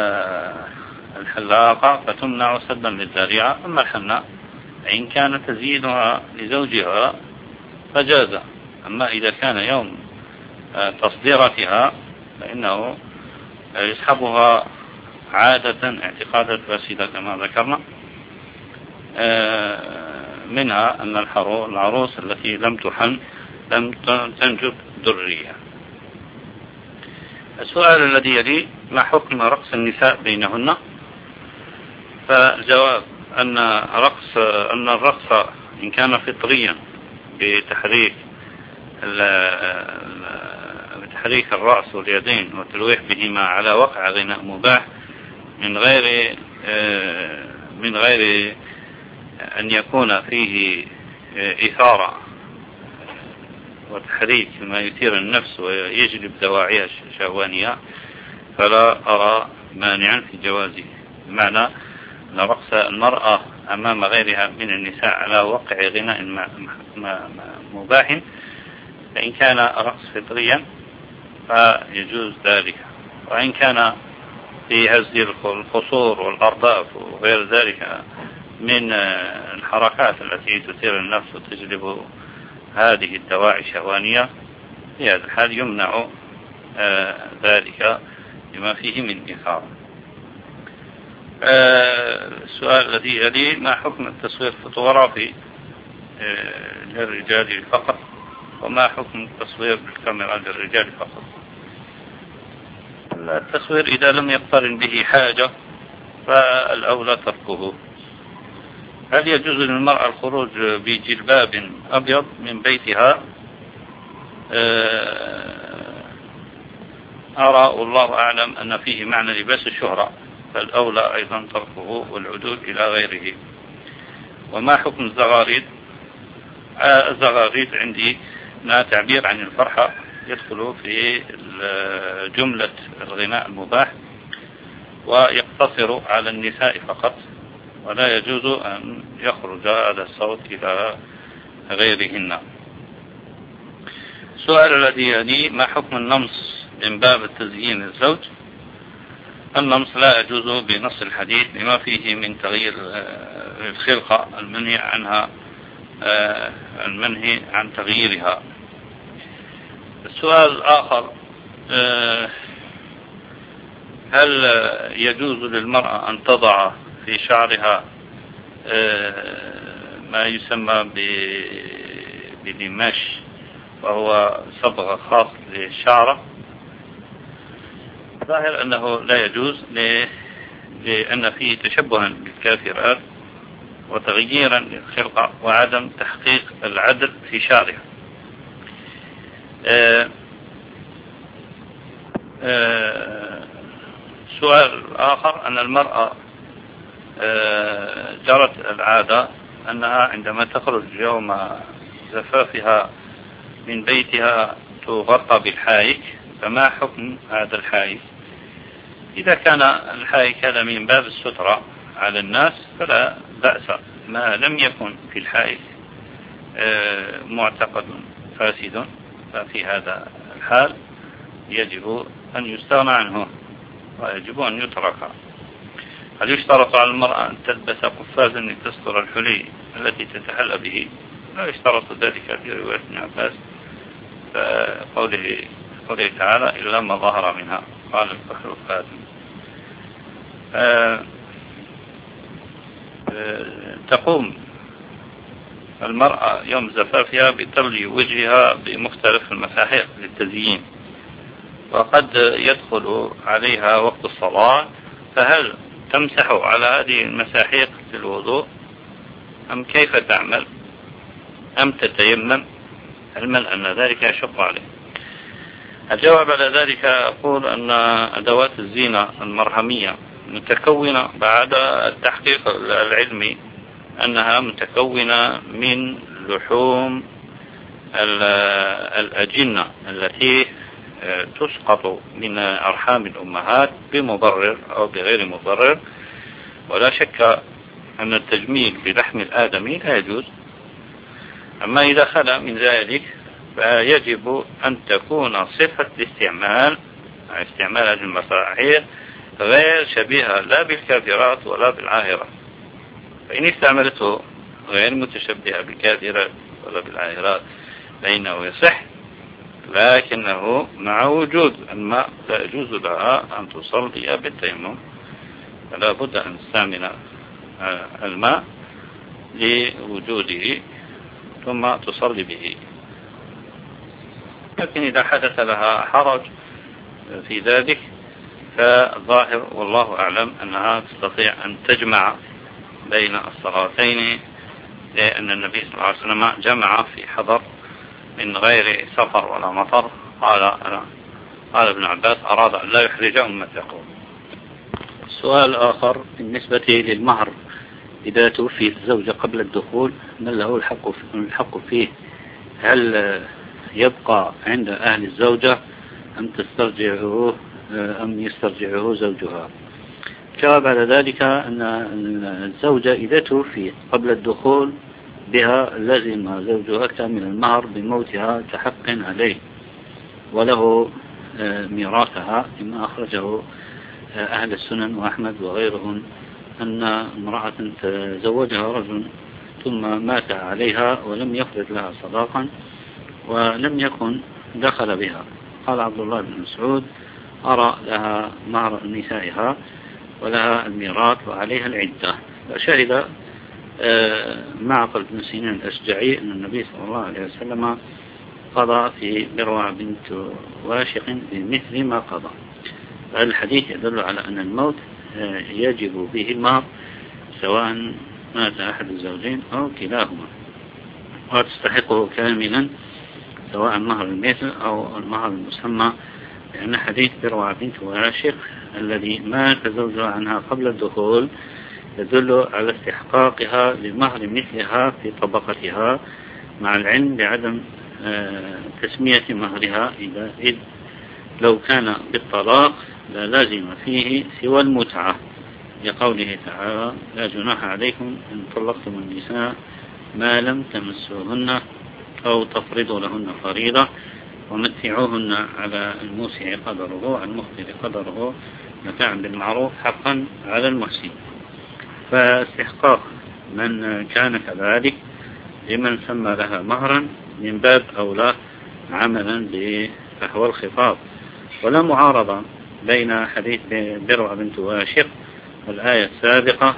Speaker 2: الحلاقة فتمنع سدا للذريعة. أما الحناء إن كان تزيينها لزوجها فجاز. أما إذا كان يوم تصديرتها فإنه يسحبها عادة اعتقادا فاسدة كما ذكرنا، منها أن العروس التي لم تحن لم تنجب ذرية. السؤال الذي يلي: ما حكم رقص النساء بينهن؟ فالجواب
Speaker 1: أن الرقص إن كان فطريا بتحريك الرأس واليدين والتلويح بهما على وقع غناء مباح من غير أن يكون فيه إثارة وتحريك ما يثير النفس ويجلب دواعيها الشهوانية، فلا أرى مانعا في جوازه. بمعنى أن رقص المرأة أمام غيرها من النساء على وقع غناء مباح، فإن كان رقص فطريا فيجوز ذلك، وإن كان في هز الخصور والأرداف وغير ذلك من الحركات التي تثير النفس وتجلب هذه الدواعي الشهوانية، في هذا الحال يمنع ذلك لما فيه من إثارة. السؤال الذي يلي: ما حكم التصوير الفوتوغرافي للرجال فقط، وما حكم التصوير بالكاميرا للرجال فقط؟ التصوير إذا لم يقترن به حاجة فالأولى تركه. هل يجوز للمرأة الخروج بجلباب أبيض من بيتها؟ أرى والله أعلم أن فيه معنى لباس الشهرة، فالأولى أيضا تركه والعدول إلى غيره. وما حكم الزغاريد؟ الزغاريد عندي أنها تعبير عن الفرحة، يدخل في جملة الغناء المباح، ويقتصر على النساء فقط، ولا يجوز أن يخرج هذا الصوت إلى غيرهن. السؤال الذي يلي: ما حكم النمص من باب التزيين للزوج؟ النمص لا يجوز بنص الحديث لما فيه من تغيير الخلقة المنهي عن تغييرها. السؤال الآخر: هل يجوز للمرأة أن تضع في شعرها ما يسمى بالماش، وهو صبغة خاص للشعر؟ ظاهر أنه لا يجوز، لأن فيه تشبها بالكافرات وتغييرا للخلقة وعدم تحقيق العدل في شعرها. السؤال الآخر: أن المرأة جرت العادة أنها عندما تخرج يوم زفافها من بيتها تغطى بالحايك، فما حكم هذا الحايك؟ إذا كان الحايك هذا من باب السترة على الناس فلا بأس، ما لم يكن في الحايك معتقد فاسد، ففي هذا الحال يجب أن يستغنى عنه ويجب أن يترك. هل يشترط على المرأة أن تلبس قفازا لتستر الحلي التي تتحلى به؟ لا يشترط ذلك في رواية ابن عباس، قوله تعالى: إلا ما ظهر منها، قال البحر القادم. تقوم المرأة يوم زفافها بطلي وجهها بمختلف المساحيق للتزيين، وقد يدخل عليها وقت الصلاة، فهل تمسح على هذه المساحيق للوضوء أم كيف تعمل، أم تتيمم، علما أن ذلك يشق عليه؟ الجواب على ذلك أقول أن أدوات الزينة المرهمية متكونة بعد التحقيق العلمي أنها متكونة من لحوم الأجنة التي تسقط من أرحام الأمهات بمبرر أو بغير مبرر، ولا شك أن التجميل بلحم الآدمي لا يجوز. أما إذا خلا من ذلك فيجب أن تكون صفة استعمال هذه المساحيق غير شبيهة لا بالكافرات ولا بالعاهرات، فإن استعملته غير متشبهة بالكافرات ولا بالعاهرات فإنه يصح، لكنه مع وجود الماء لا يجوز لها أن تصلي بالتيمم، فلا بد أن تستعمل الماء لوجوده ثم تصلي به. لكن إذا حدث لها حرج في ذلك فظاهر والله أعلم أنها تستطيع أن تجمع بين الصلاتين، لأن النبي صلى الله عليه وسلم جمع في حضر من غير سفر ولا مطر. قال ابن عباس أراد أن لا يحرج أمته.
Speaker 2: سؤال آخر بالنسبة للمهر، إذا توفيت الزوجة قبل الدخول من له الحق فيه؟ هل يبقى عند أهل الزوجة أم يسترجعه زوجها؟ جواب على ذلك أن الزوجة إذا توفيت قبل الدخول بها لازم زوجها كامل المهر بموتها كحق عليه، وله ميراثها، كما أخرجه أهل السنن وأحمد وغيرهم أن امرأة تزوجها رجل ثم مات عليها ولم يفرض لها صداقا ولم يكن دخل بها. قال عبد الله بن مسعود: أرى لها مهر نسائها ولها الميراث وعليها العدة. فشهد معقل بن سنين الأشجعي أن النبي صلى الله عليه وسلم قضى في بروع بنت واشق بمثل ما قضى. الحديث يدل على أن الموت يجب به المهر سواء مات أحد الزوجين أو كلاهما، وتستحقه كاملا سواء مهر المثل أو المهر المسمى، لأن حديث بروع بنت واشق الذي مات زوجها عنها قبل الدخول يدل على استحقاقها لمهر مثلها في طبقتها، مع العلم بعدم تسمية مهرها، إذ لو كان بالطلاق لا لازم فيه سوى المتعة، لقوله تعالى: لا جناح عليكم إن طلقتم النساء ما لم تمسوهن أو تفرضوا لهن فريضة ومتعوهن على الموسع قدره على المقتر قدره متاعا بالمعروف حقا على المحسن. فاستحقاق من كان كذلك لمن سمى لها مهرا من باب أولى عملا بفهوى الخطاب. ولا معارضة بين حديث بروع بنت واشق والآية السابقة،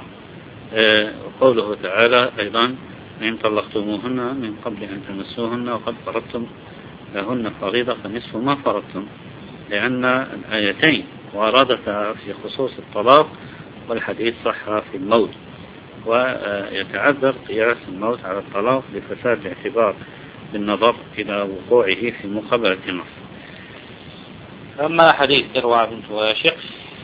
Speaker 2: وقوله تعالى أيضا: إن طلقتموهن من قبل أن تمسوهن وقد فرضتم لهن فريضة فنصف ما فرضتم، لأن الآيتين واردتا في خصوص الطلاق والحديث صح في الموت، ويتعذر قياس الموت على الطلاق لفساد الاعتبار بالنظر إلى وقوعه في مقابلة النص. أما حديث بروع بنت واشق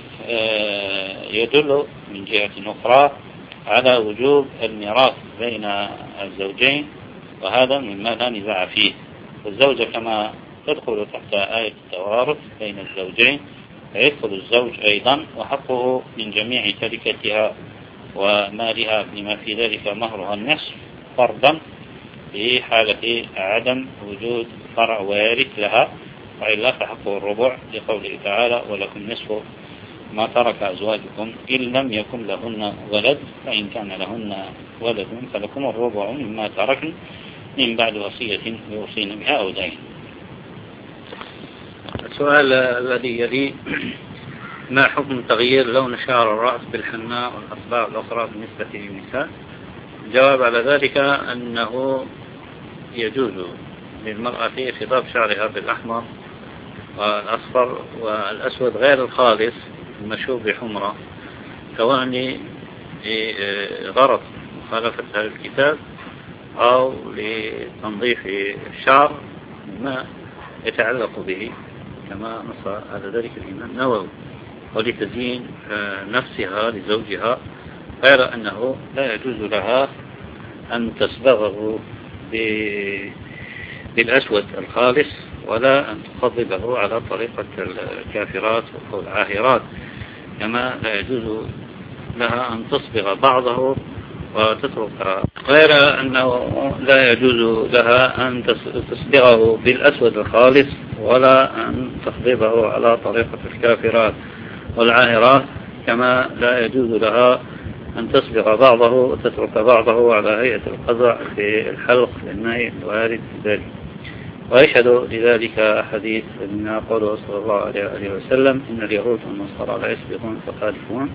Speaker 2: يدل من جهة أخرى على وجوب الميراث بين الزوجين، وهذا مما لا نزاع فيه. الزوجة كما تدخل تحت آية التوارث بين الزوجين فيدخل الزوج أيضا، وحقه من جميع تركتها ومالها بما في ذلك مهرها النصف فرضا في حالة عدم وجود فرع وارث لها، وإلا فحقه الربع، لقوله تعالى: ولكم نصف ما ترك أزواجكم إن لم يكن لهن ولد فإن كان لهن ولد فلكم الربع مما تركن من بعد وصية يوصين بها أو دين. السؤال الذي يلي: ما حكم تغيير لون شعر الرأس بالحناء والأصبع الأخرى بالنسبة للنساء؟ الجواب على ذلك أنه يجوز للمرأة خضاب شعرها بالأحمر والأصفر والأسود غير الخالص المشوب بحمرة، سواء لغرض مخالفتها للكتاب أو لتنظيف الشعر ما يتعلق به، كما نص على ذلك الإمام النووي، ولتزيين نفسها لزوجها، غير أنه لا يجوز لها أن تصبغه بالأسود الخالص ولا أن تخضبه على طريقة الكافرات والعاهرات، كما لا يجوز لها أن تصبغ بعضه وتترك، غير أنه لا يجوز لها أن تصبغه بالأسود الخالص ولا أن تخضبه على طريقة الكافرات والعاهرات، كما لا يجوز لها أن تصبغ بعضه وتترك بعضه على هيئة القزع في الحلق للنهي الوارد في ذلك. ويشهد لذلك حديث من قوله صلى الله عليه وسلم: إن اليهود والنصارى لا يسبقون فخالفون.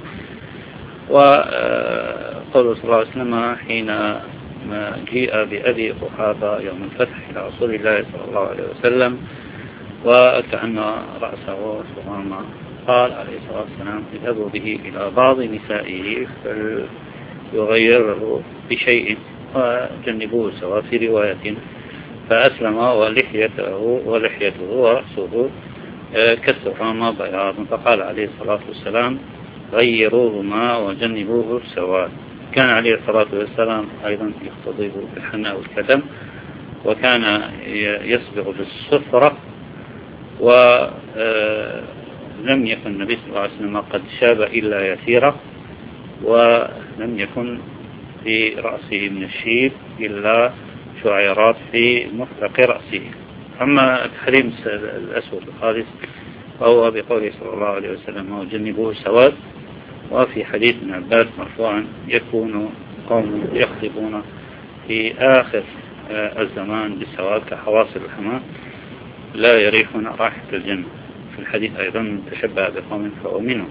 Speaker 2: وقوله صلى الله عليه وسلم حين جيء بأبي قحافة يوم الفتح إلى رسول الله صلى الله عليه وسلم وكأن رأسه صغاما، قال عليه الصلاة والسلام: اذهبوا به إلى بعض نسائه يغيره بشيء وجنبوه سواء. في رواية فأسلم ولحيته ورأسه كالسحامة بياض، فقال عليه الصلاة والسلام غيروهما وجنبوه السواد. كان عليه الصلاة والسلام أيضا يختضب بالحناء والكدم، وكان يصبغ بالصفرة، ولم يكن النبي صلى الله عليه وسلم قد شاب إلا يسيرا، ولم يكن في رأسه من الشيب إلا شعيرات في مفرق رأسه. أما تحريم الأسود الخالص فهو بقوله صلى الله عليه وسلم وجنبوه السواد. وفي حديث ابن عباس مرفوعا يكون قوم يخطبون في آخر الزمان بالسواد كحواصل الحمام لا يريحون رائحة الجنة. في الحديث أيضا تشبه بقوم فهو منهم.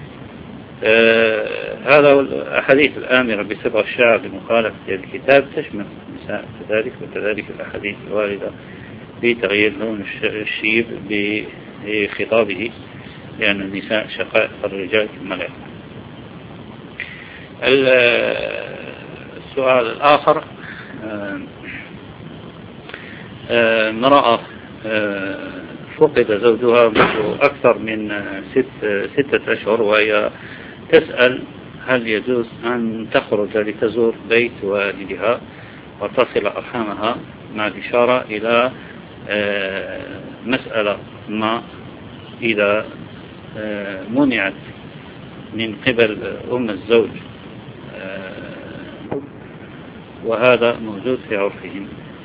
Speaker 2: هذا الأحاديث الآمرة بصبغ الشعر بمخالفة الكتاب تشمل النساء كذلك، وكذلك الأحاديث الواردة بتغيير لون الشيب بخطابه، لأن النساء شقائق الرجال كالملائكة. السؤال الآخر، امرأة فقد زوجها منذ أكثر من 6 أشهر، وهي تسأل هل يجوز أن تخرج لتزور بيت والدها وتصل أرحامها، مع الإشارة إلى مسألة ما إذا منعت من قبل أم الزوج، وهذا موجود في عرفهم.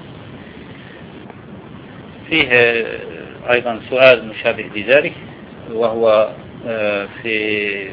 Speaker 2: فيه أيضا سؤال مشابه لذلك، وهو في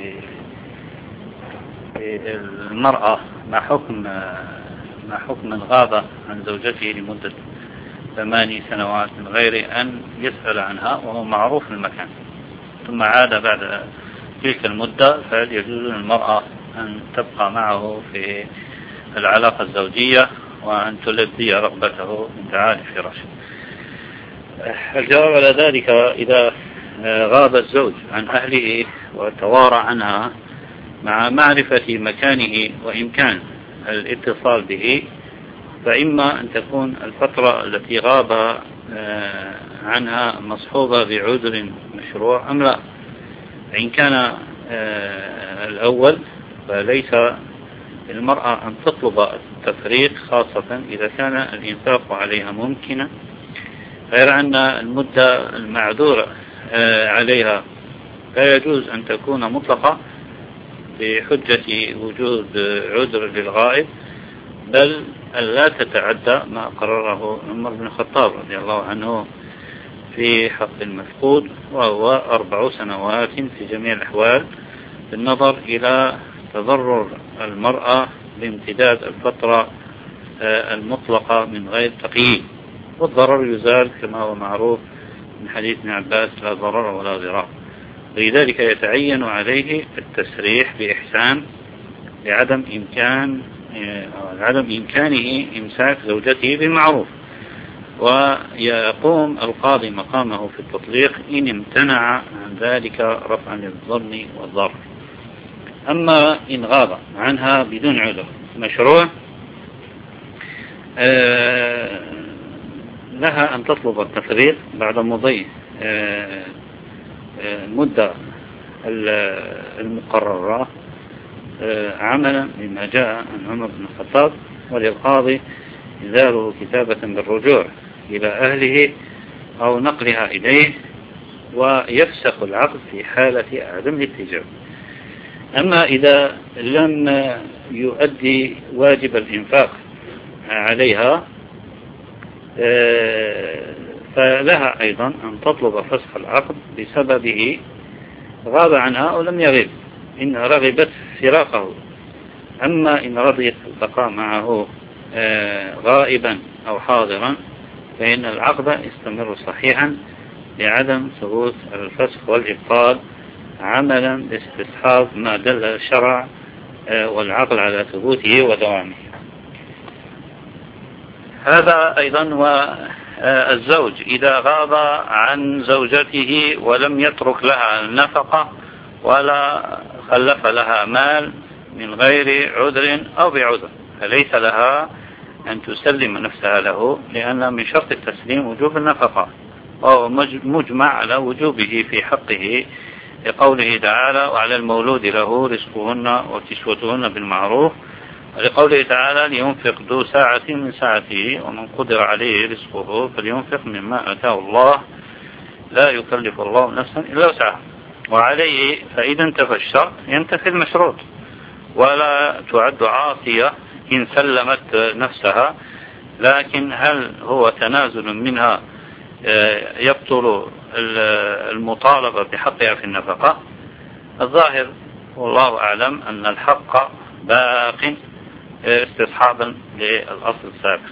Speaker 2: المرأة ما حكم الغابة عن زوجته لمدة 8 سنوات من غير أن يسأل عنها وهو معروف المكان، ثم عاد بعد تلك المدة، فهل يجوز للمرأة أن تبقى معه في العلاقة الزوجية وأن تلبي رغبته من تعالي فراشه؟ الجواب على ذلك: إذا غاب الزوج عن أهله وتوارى عنها مع معرفة مكانه وإمكان الاتصال به، فإما أن تكون الفترة التي غاب عنها مصحوبة بعذر مشروع أم لا. إن كان الأول فليس للمرأة أن تطلب التفريق، خاصة إذا كان الإنفاق عليها ممكنا، غير أن المدة المعذورة عليها لا يجوز أن تكون مطلقة بحجة وجود عذر للغائب، بل لا تتعدى ما قرره عمر بن الخطاب رضي الله عنه في حق المفقود، وهو 4 سنوات في جميع الأحوال، بالنظر إلى تضرر المرأة بامتداد الفترة المطلقة من غير تقييد، والضرر يزال كما هو معروف من حديث ابن عباس: لا ضرر ولا ضرار. لذلك يتعين عليه التسريح بإحسان لعدم إمكانه إمساك زوجته بالمعروف، ويقوم القاضي مقامه في التطليق إن امتنع عن ذلك رفعا للظن والضرر. أما إن غاب عنها بدون عذر مشروع، لها أن تطلب التفريق بعد مضي المدة المقررة، عملا بما جاء عن عمر بن الخطاب، وللقاضي إنزاله كتابة بالرجوع إلى أهله أو نقلها إليه، ويفسخ العقد في حالة عدم الاتجاب. أما إذا لم يؤدي واجب الإنفاق عليها، فلها أيضا أن تطلب فسخ العقد بسببه غاب عنها أو لم يغب إن رغبت فراقه. أما إن رضيت البقاء معه غائبا أو حاضرا، فإن العقد يستمر صحيحا لعدم ثبوت الفسخ والإبطال، عملا باستصحاب ما دل الشرع والعقل على ثبوته ودوامه. هذا أيضا. والزوج إذا غاب عن زوجته ولم يترك لها نفقة ولا خلف لها مال، من غير عذر أو بعذر، فليس لها أن تسلم نفسها له، لأن من شرط التسليم وجوب النفقة، وهو مجمع على وجوبه في حقه لقوله تعالى: وعلى المولود له رزقهن وكسوتهن بالمعروف، ولقوله تعالى: لينفق ذو ساعة من ساعته ومن قدر عليه رزقه فلينفق مما آتاه الله لا يكلف الله نفسا إلا وسعها. وعليه فإذا انتفى الشرط ينتفي المشروط، ولا تعد عاصية إن سلمت نفسها، لكن هل هو تنازل منها يبطل المطالبة بحقها في النفقة؟ الظاهر والله أعلم أن الحق باق استصحابا للأصل السابق.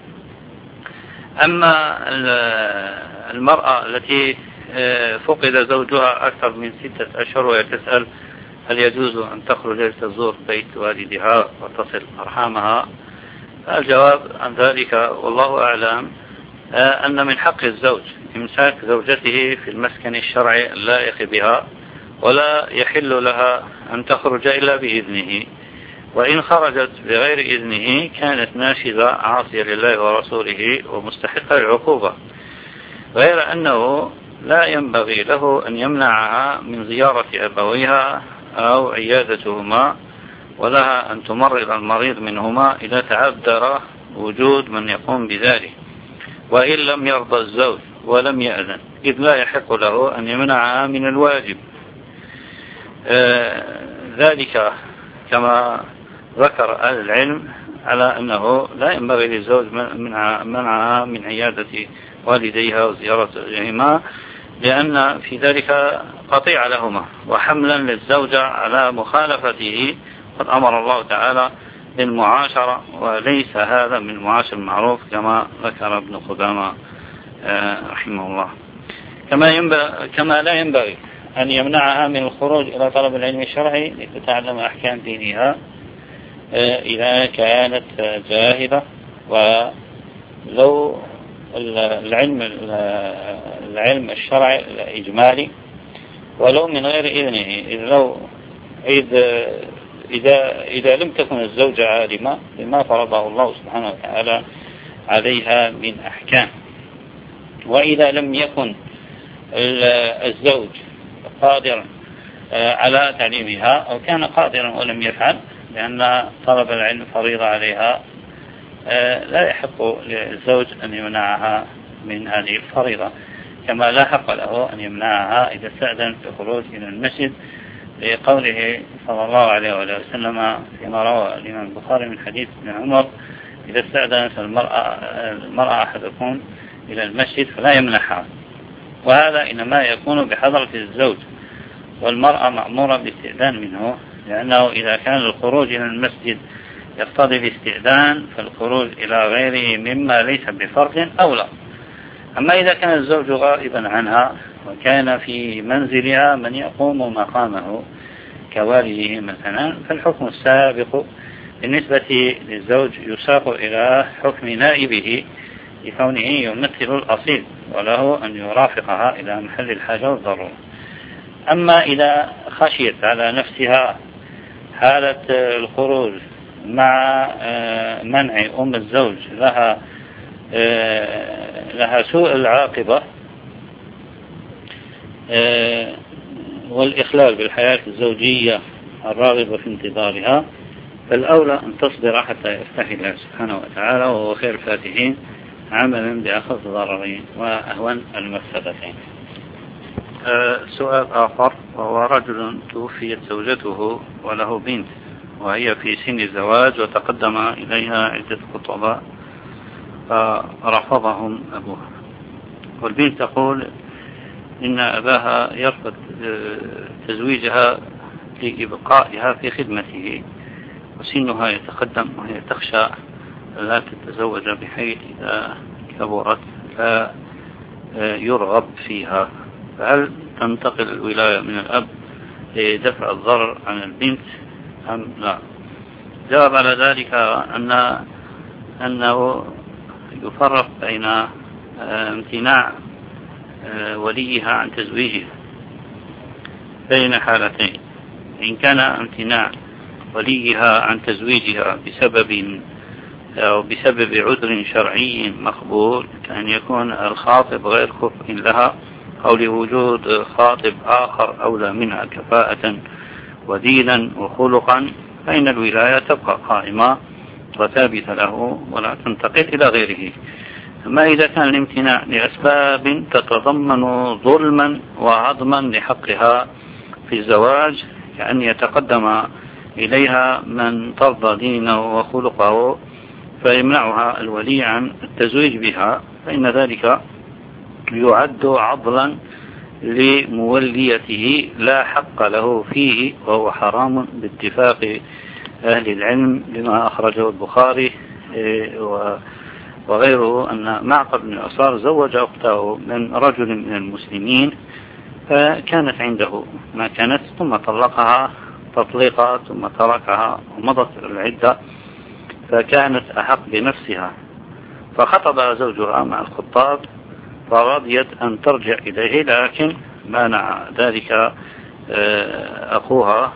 Speaker 2: أما المرأة التي فقد زوجها أكثر من 6 أشهر وهي تسأل هل يجوز أن تخرج لتزور بيت والدها وتصل أرحامها، الجواب عن ذلك والله أعلم أن من حق الزوج إمساك زوجته في المسكن الشرعي اللائق بها، ولا يحل لها أن تخرج إلا بإذنه، وإن خرجت بغير إذنه كانت ناشزة عاصية لله ورسوله ومستحقة للعقوبة، غير أنه لا ينبغي له أن يمنعها من زيارة أبويها أو عيادتهما، ولها أن تمرض المريض منهما إذا تعذر وجود من يقوم بذلك، وإن لم يرضى الزوج ولم يأذن، إذ لا يحق له أن يمنعها من الواجب. ذلك كما ذكر أهل العلم على أنه لا ينبغي للزوج منعها من عيادة والديها وزيارتهما، لأن في ذلك قطيعة لهما وحملا للزوجة على مخالفته، قد أمر الله تعالى بالمعاشرة، وليس هذا من المعاشر المعروف كما ذكر ابن قدامة رحمه الله. كما لا ينبغي أن يمنعها من الخروج إلى طلب العلم الشرعي لتتعلم أحكام دينها إذا كانت جاهلة، ولو العلم الشرعي الإجمالي ولو من غير إذنه، إذا لم تكن الزوجة عالمة بما فرضه الله سبحانه وتعالى عليها من أحكام، وإذا لم يكن الزوج قادرا على تعليمها أو كان قادرا ولم يفعل، لأن طلب العلم فريضة عليها، لا يحق للزوج أن يمنعها من هذه الفريضة، كما لا حق له أن يمنعها إذا استأذن في الخروج إلى المسجد، لقوله صلى الله عليه وسلم فيما روى الإمام البخاري من حديث ابن عمر: إذا استأذنت المرأة أحدكم إلى المسجد فلا يمنعها. وهذا إنما يكون بحضرة الزوج، والمرأة مأمورة بالاستئذان منه، لأنه إذا كان الخروج إلى المسجد يقتضي الاستئذان، فالخروج إلى غيره مما ليس بفرض أولى. أما إذا كان الزوج غائبا عنها وكان في منزلها من يقوم مقامه كوالده مثلا، فالحكم السابق بالنسبة للزوج يساق إلى حكم نائبه لكونه يمثل الأصيل، وله أن يرافقها إلى محل الحاجة والضرورة. أما إذا خشيت على نفسها حالة الخروج مع منع أم الزوج لها سوء العاقبة والإخلال بالحياة الزوجية الراغبة في انتظارها، فالأولى أن تصبر حتى يفتح الله سبحانه وتعالى، وهو خير الفاتحين، عملا بأخذ ضررين وأهون المفسدتين. سؤال آخر، وهو رجل توفيت زوجته وله بنت وهي في سن الزواج، وتقدم إليها عدة خطباء فرفضهم أبوها، والبنت تقول إن أباها يرفض تزويجها لإبقائها في خدمته، وسنها يتقدم وهي تخشى لا تتزوج بحيث إذا كبرت لا يرغب فيها، فهل تنتقل الولاية من الأب لدفع الضرر عن البنت أم لا؟ جواب على ذلك أنه يفرق بين امتناع وليها عن تزويجها بين حالتين. إن كان امتناع وليها عن تزويجها بسبب عذر شرعي مقبول، كأن يكون الخاطب غير كفء لها أو لوجود خاطب آخر أولى منها كفاءة ودينا وخلقا، فإن الولاية تبقى قائمة وثابتة له ولا تنتقل إلى غيره. أما إذا كان الامتناع لأسباب تتضمن ظلما وعظما لحقها في الزواج، كأن يتقدم إليها من ترضى دينه وخلقه فيمنعها الولي عن التزويج بها، فإن ذلك يعد عضلا لموليته لا حق له فيه، وهو حرام باتفاق أهل العلم، لما أخرجه البخاري وغيره أن معقل بن يسار زوج أخته من رجل من المسلمين، فكانت عنده ما كانت ثم طلقها تطليقا ثم تركها ومضت العدة، فكانت أحق بنفسها، فخطبها زوجها مع الخطاب فرضيت أن ترجع إليه، لكن مانع ذلك أخوها.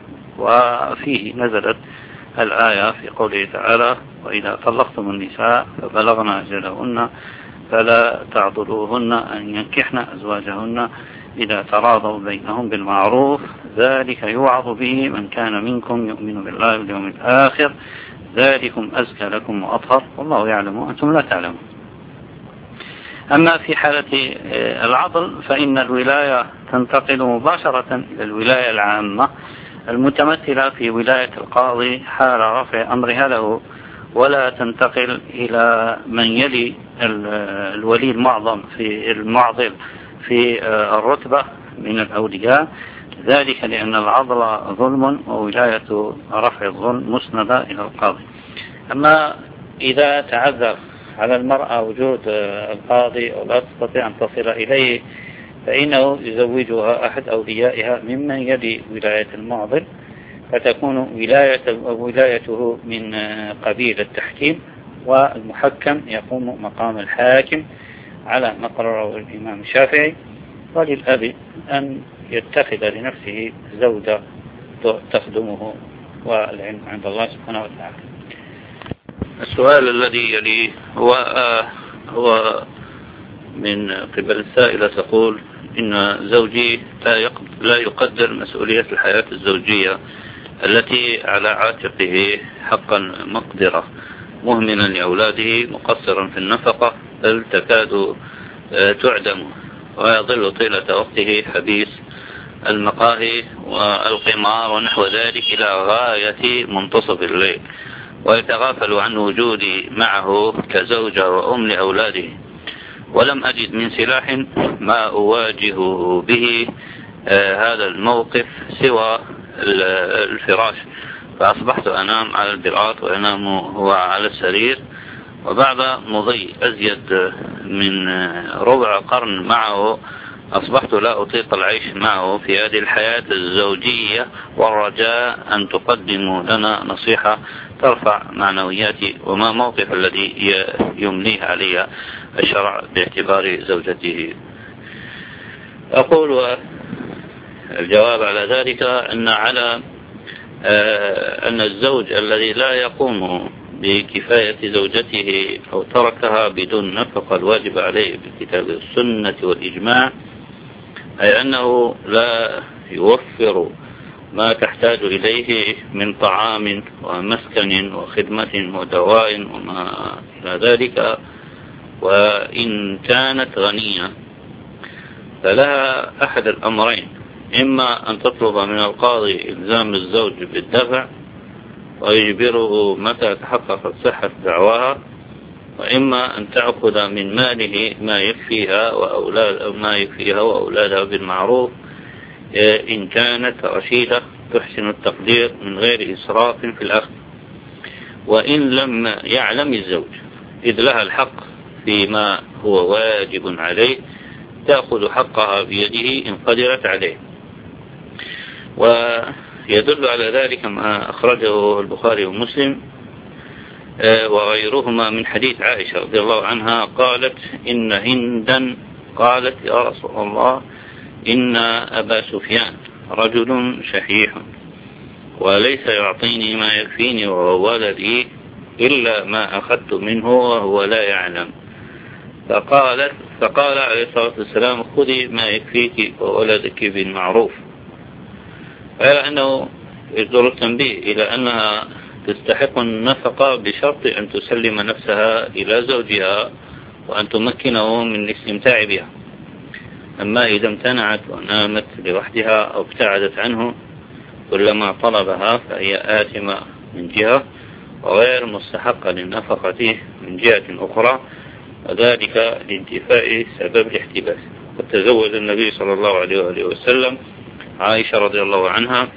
Speaker 2: وفيه نزلت الآية في قوله تعالى: وإذا طلقتم النساء فبلغن أجلهن فلا تعضلوهن أن ينكحن أزواجهن إذا تراضوا بينهم بالمعروف، ذلك يوعظ به من كان منكم يؤمن بالله واليوم الآخر، ذلكم أزكى لكم وأطهر والله يعلم وأنتم لا تعلمون. أما في حالة العضل فإن الولاية تنتقل مباشرة إلى الولاية العامة المتمثلة في ولاية القاضي حال رفع أمرها له، ولا تنتقل إلى من يلي الولي المعضل في الرتبة من الأولياء، ذلك لأن العضل ظلم وولاية رفع الظلم مسندة إلى القاضي. أما إذا تعذر على المرأة وجود القاضي أو لا تستطيع أن تصل إليه، فإنه يزوجها أحد أوليائها ممن يلي ولاية المعضل، فتكون ولايته من قبيل التحكيم، والمحكم يقوم مقام الحاكم على ما قرره الإمام الشافعي. وللأب أن يتخذ لنفسه زوجة تخدمه، والعلم عند الله سبحانه وتعالى.
Speaker 1: السؤال الذي يليه هو من قبل السائلة، تقول: إن زوجي لا يقدر مسؤولية الحياة الزوجية التي على عاتقه حقا مقدرة، مهملا لأولاده، مقصرا في النفقة، بل تكاد تعدم، ويظل طيلة وقته حبيس المقاهي والقمار ونحو ذلك إلى غاية منتصف الليل، ويتغافل عن وجودي معه كزوجة وأم لأولاده، ولم أجد من سلاح ما أواجه به هذا الموقف سوى الفراش، فأصبحت أنام على البلاط وينام هو على السرير، وبعد مضي أزيد من ربع قرن معه أصبحت لا أطيق العيش معه في هذه الحياة الزوجية، والرجاء أن تقدموا لنا نصيحة ترفع معنوياتي، وما موقف الذي يمليه علي الشرع باعتبار زوجته. أقول الجواب على ذلك أن الزوج الذي لا يقوم بكفاية زوجته أو تركها بدون نفقة الواجب عليه بالكتاب والسنة والإجماع، أي أنه لا يوفر ما تحتاج إليه من طعام ومسكن وخدمة ودواء وما إلى ذلك، وإن كانت غنية فلها أحد الأمرين: إما أن تطلب من القاضي إلزام الزوج بالدفع ويجبره متى تحققت صحة دعواها، وإما أن تأخذ من ماله ما يكفيها وأولادها بالمعروف إن كانت رشيدة تحسن التقدير من غير إسراف في الأخذ. وإن لم يعلم الزوج، إذ لها الحق فيما هو واجب عليه، تأخذ حقها بيده إن قدرت عليه. ويدل على ذلك ما أخرجه البخاري ومسلم وغيرهما من حديث عائشة رضي الله عنها قالت: إن هندا قالت: يا رسول الله، إن أبا سفيان رجل شحيح
Speaker 2: وليس يعطيني ما يكفيني وهو ولدي إلا ما أخذت منه وهو لا يعلم. فقال عليه الصلاة والسلام خذي ما يكفيك وولدك بالمعروف. غير أنه يصدر التنبيه إلى أنها تستحق النفقة بشرط أن تسلم نفسها إلى زوجها وأن تمكنه من الاستمتاع بها. أما إذا امتنعت ونامت لوحدها أو ابتعدت عنه كلما طلبها فهي آثمة من جهة وغير مستحقة للنفقة من جهة أخرى، وذلك لانتفاء سبب الاحتباس. قد تزوج النبي صلى الله عليه وآله وسلم عائشة رضي الله عنها،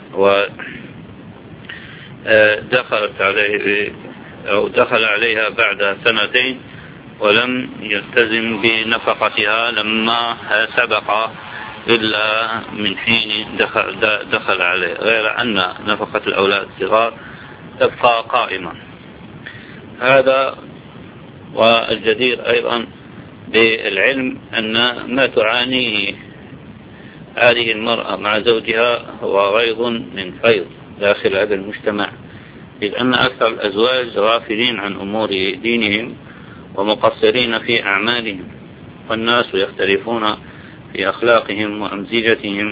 Speaker 2: دخل عليها بعد 2 ولم يلتزم بنفقتها لما سبق إلا من حين دخل عليه، غير أن نفقة الأولاد الصغار تبقى قائمة. هذا والجدير أيضا بالعلم أن ما تعانيه هذه المرأة مع زوجها هو غيظ من فيض داخل هذا المجتمع، إذ أن أكثر الأزواج غافلين عن أمور دينهم ومقصرين في أعمالهم، والناس يختلفون في أخلاقهم وأمزجتهم.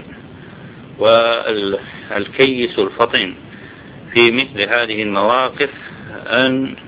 Speaker 2: والكيس الفطن في مثل هذه المواقف أن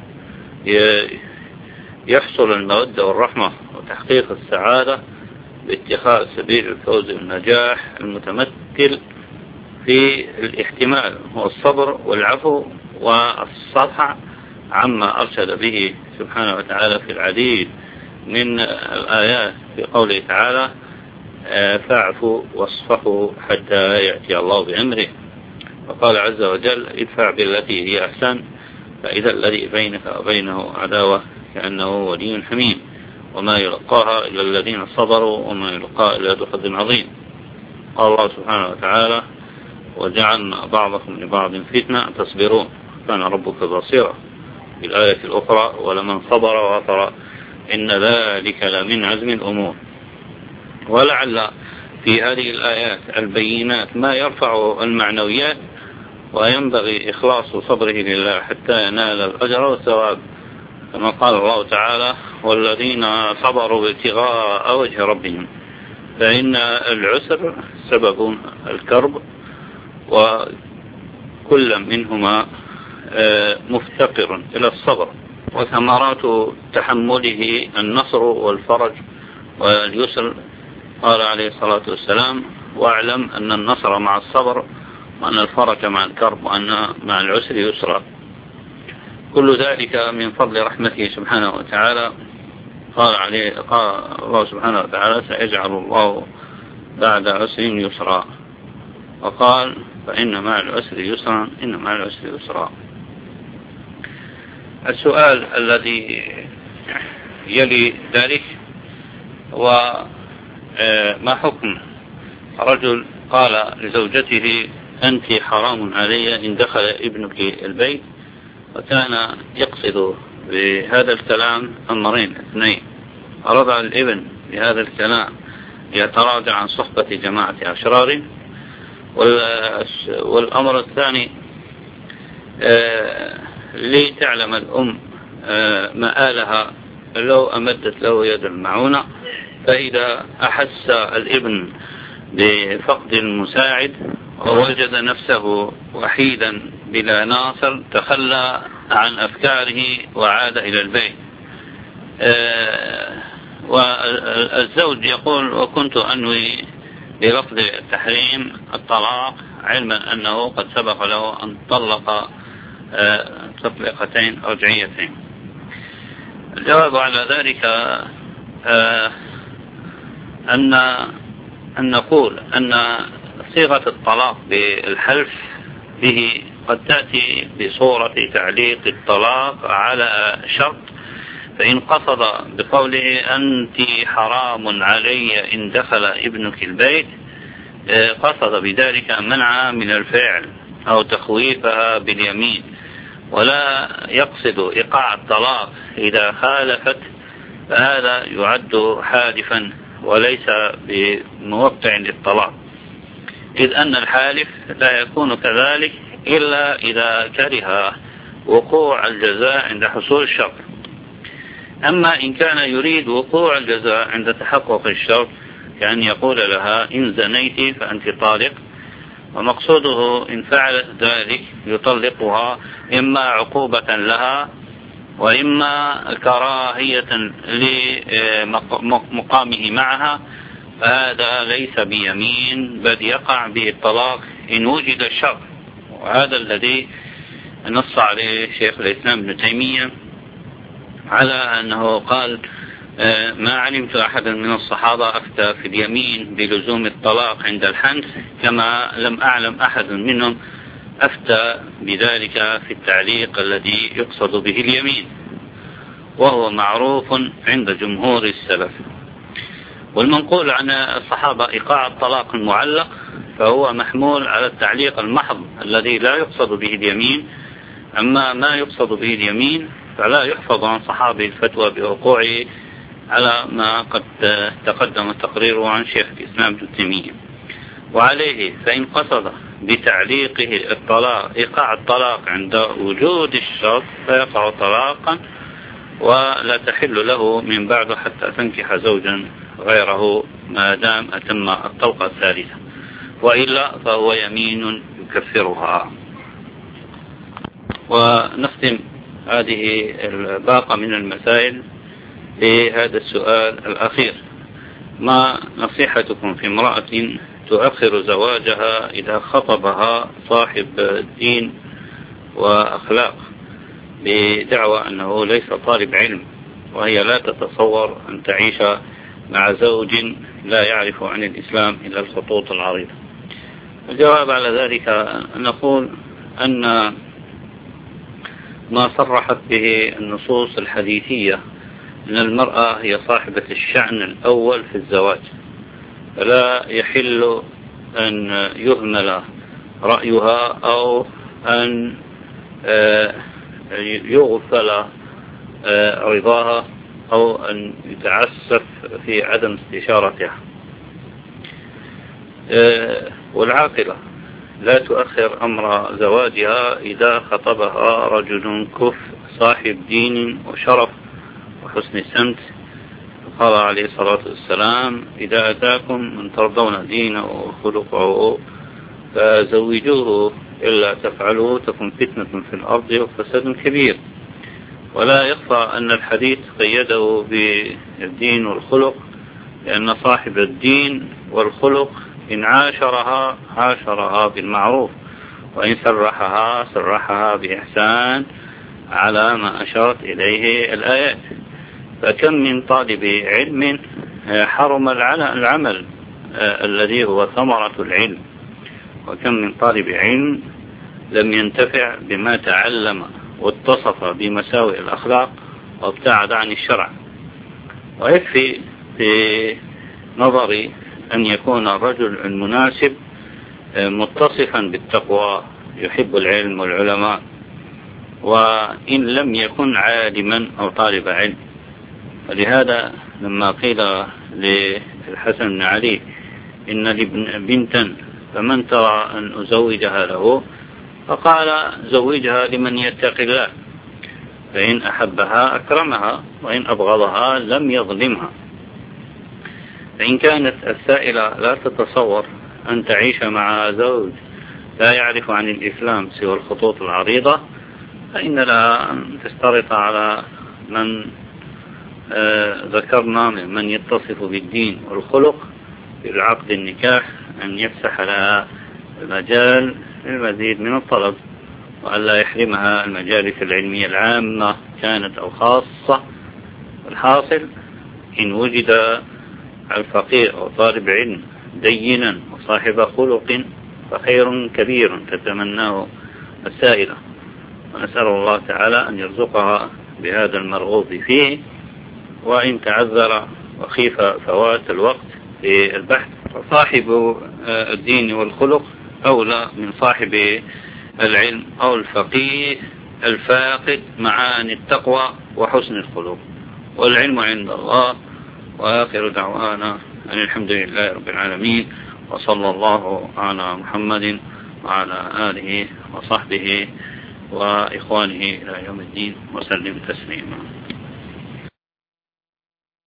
Speaker 2: يحصل المودة والرحمة وتحقيق السعادة باتخاذ سبيل الفوز والنجاح المتمثل في الاحتمال والصبر والعفو والصفح عما أرشد به سبحانه وتعالى في العديد من الآيات، في قوله تعالى فاعفوا واصفحوا حتى يأتي الله بأمره. وقال عز وجل ادفع بالتي هي أحسن فإذا الذي بينك وبينه عداوة كأنه ولي حميم وما يلقاها إلا الذين صبروا وما يلقاها إلا ذو حظ عظيم. قال الله سبحانه وتعالى وجعلنا بعضكم لبعض فتنة تصبرون كان ربك بصيرا. في الآية الأخرى ولمن صبر وغفر إن ذلك لمن عزم الأمور. ولعل في هذه الآيات البينات ما يرفع المعنويات، وينبغي إخلاص صبره لله حتى ينال الأجر والثواب، كما قال الله تعالى والذين صبروا ابتغاء وجه ربهم فإن العسر سبب الكرب وكل منهما مفتقر إلى الصبر، وثمرات تحمله النصر والفرج واليسر. قال عليه الصلاة والسلام واعلم أن النصر مع الصبر وأن الفرج مع الكرب وأن مع العسر يسرا. كل ذلك من فضل رحمته سبحانه وتعالى. قال الله سبحانه وتعالى سيجعل الله بعد عسر يسرا، وقال فإن مع العسر يسرا إن مع العسر يسرا. السؤال الذي يلي ذلك هو ما حكم رجل قال لزوجته أنت حرام علي إن دخل ابنك البيت، وكان يقصد بهذا الكلام أمرين اثنين: رضع الابن بهذا الكلام يتراجع عن صحبة جماعة أشرار، والأمر الثاني لتعلم الأم مآلها لو أمدت له يد المعونة، فإذا أحس الابن بفقد المساعد ووجد نفسه وحيدا بلا ناصر تخلى عن أفكاره وعاد إلى البيت. والزوج يقول وكنت أنوي بلفظ التحريم الطلاق علما أنه قد سبق له أن طلق تطلقتين رجعيتين. الجواب على ذلك أن نقول أن صيغة الطلاق بالحلف به قد تأتي بصورة تعليق الطلاق على شرط، فإن قصد بقوله أنت حرام علي إن دخل ابنك البيت قصد بذلك منعها من الفعل أو تخويفها باليمين، ولا يقصد إيقاع الطلاق إذا خالفت، فهذا يعد حالفا وليس بموقع للطلاق، إذ أن الحالف لا يكون كذلك إلا إذا كره وقوع الجزاء عند حصول الشرط. أما إن كان يريد وقوع الجزاء عند تحقق الشرط كأن يقول لها إن زنيت فأنت طالق، ومقصوده إن فعلت ذلك يطلقها إما عقوبة لها وإما كراهية لمقامه معها، فهذا ليس بيمين بل يقع به الطلاق إن وجد الشرط. وهذا الذي نص عليه شيخ الإسلام ابن تيمية على أنه قال ما علمت أحدا من الصحابة أفتى في اليمين بلزوم الطلاق عند الحنث، كما لم أعلم أحد منهم أفتى بذلك في التعليق الذي يقصد به اليمين، وهو معروف عند جمهور السلف. والمنقول عن الصحابة إيقاع الطلاق المعلق فهو محمول على التعليق المحض الذي لا يقصد به اليمين. أما ما يقصد به اليمين فلا يحفظ عن صحابي الفتوى بوقوعه على ما قد تقدم تقريره عن شيخ الإسلام ابن تيمية. وعليه فإن قصد بتعليقه الطلاق إيقاع الطلاق عند وجود الشرط فيقع طلاقا ولا تحل له من بعده حتى تنكح زوجا غيره ما دام أتم الطلقة الثالثة، وإلا فهو يمين يكفرها. ونختم هذه الباقة من المسائل بهذا السؤال الأخير: ما نصيحتكم في امرأة تؤخر زواجها إذا خطبها صاحب دين وأخلاق بدعوى أنه ليس طالب علم، وهي لا تتصور أن تعيش مع زوج لا يعرف عن الإسلام إلا الخطوط العريضة؟ الجواب على ذلك نقول أن ما صرحت به النصوص الحديثية أن المرأة هي صاحبة الشأن الأول في الزواج، فلا يحل أن يهمل رأيها أو أن يغفل رضاها أو أن يتعسف في عدم استشارتها. والعاقلة لا تؤخر أمر زواجها إذا خطبها رجل كفء صاحب دين وشرف وحسن سمت. قال عليه الصلاة والسلام: إذا أتاكم من ترضون دينه وخلقه فزوجوه، إلا تفعلوا تكن فتنة في الأرض وفساد كبير. ولا يخفى أن الحديث قيده بالدين والخلق، لأن صاحب الدين والخلق إن عاشرها بالمعروف، وإن سرحها بإحسان على ما أشارت إليه الآيات. فكم من طالب علم حرم العمل الذي هو ثمرة العلم، وكم من طالب علم لم ينتفع بما تعلم واتصف بمساوئ الأخلاق وابتعد عن الشرع. ويكفي في نظري أن يكون الرجل المناسب متصفا بالتقوى يحب العلم والعلماء، وإن لم يكن عالما أو طالب علم. ولهذا لما قيل للحسن بن علي: إن لي بنتا فمن ترى أن أزوجها له؟ فقال: زوجها لمن يتقي الله، فإن أحبها أكرمها وإن أبغضها لم يظلمها. فإن كانت السائلة لا تتصور أن تعيش مع زوج لا يعرف عن الإسلام سوى الخطوط العريضة، فإن لها أن تشترط على من ذكرنا من يتصف بالدين والخلق في العقد النكاح أن يفسح لها المجال للمزيد من الطلب، وألا يحرمها المجالس العلمية العامة كانت أو خاصة. الحاصل إن وجد الفقير أو طالب علم دينا وصاحب خلق فخير كبير تتمناه السائلة، ونسأل الله تعالى أن يرزقها بهذا المرغوب فيه. وإن تعذر وخيف فوات الوقت في البحث فصاحب الدين والخلق أولى من صاحب العلم أو الفقيه الفاقد معاني التقوى وحسن الخلق، والعلم عند الله. وآخر دعوانا أن الحمد لله رب العالمين، وصلى الله على محمد وعلى آله
Speaker 1: وصحبه وإخوانه إلى يوم الدين وسلم تسليما.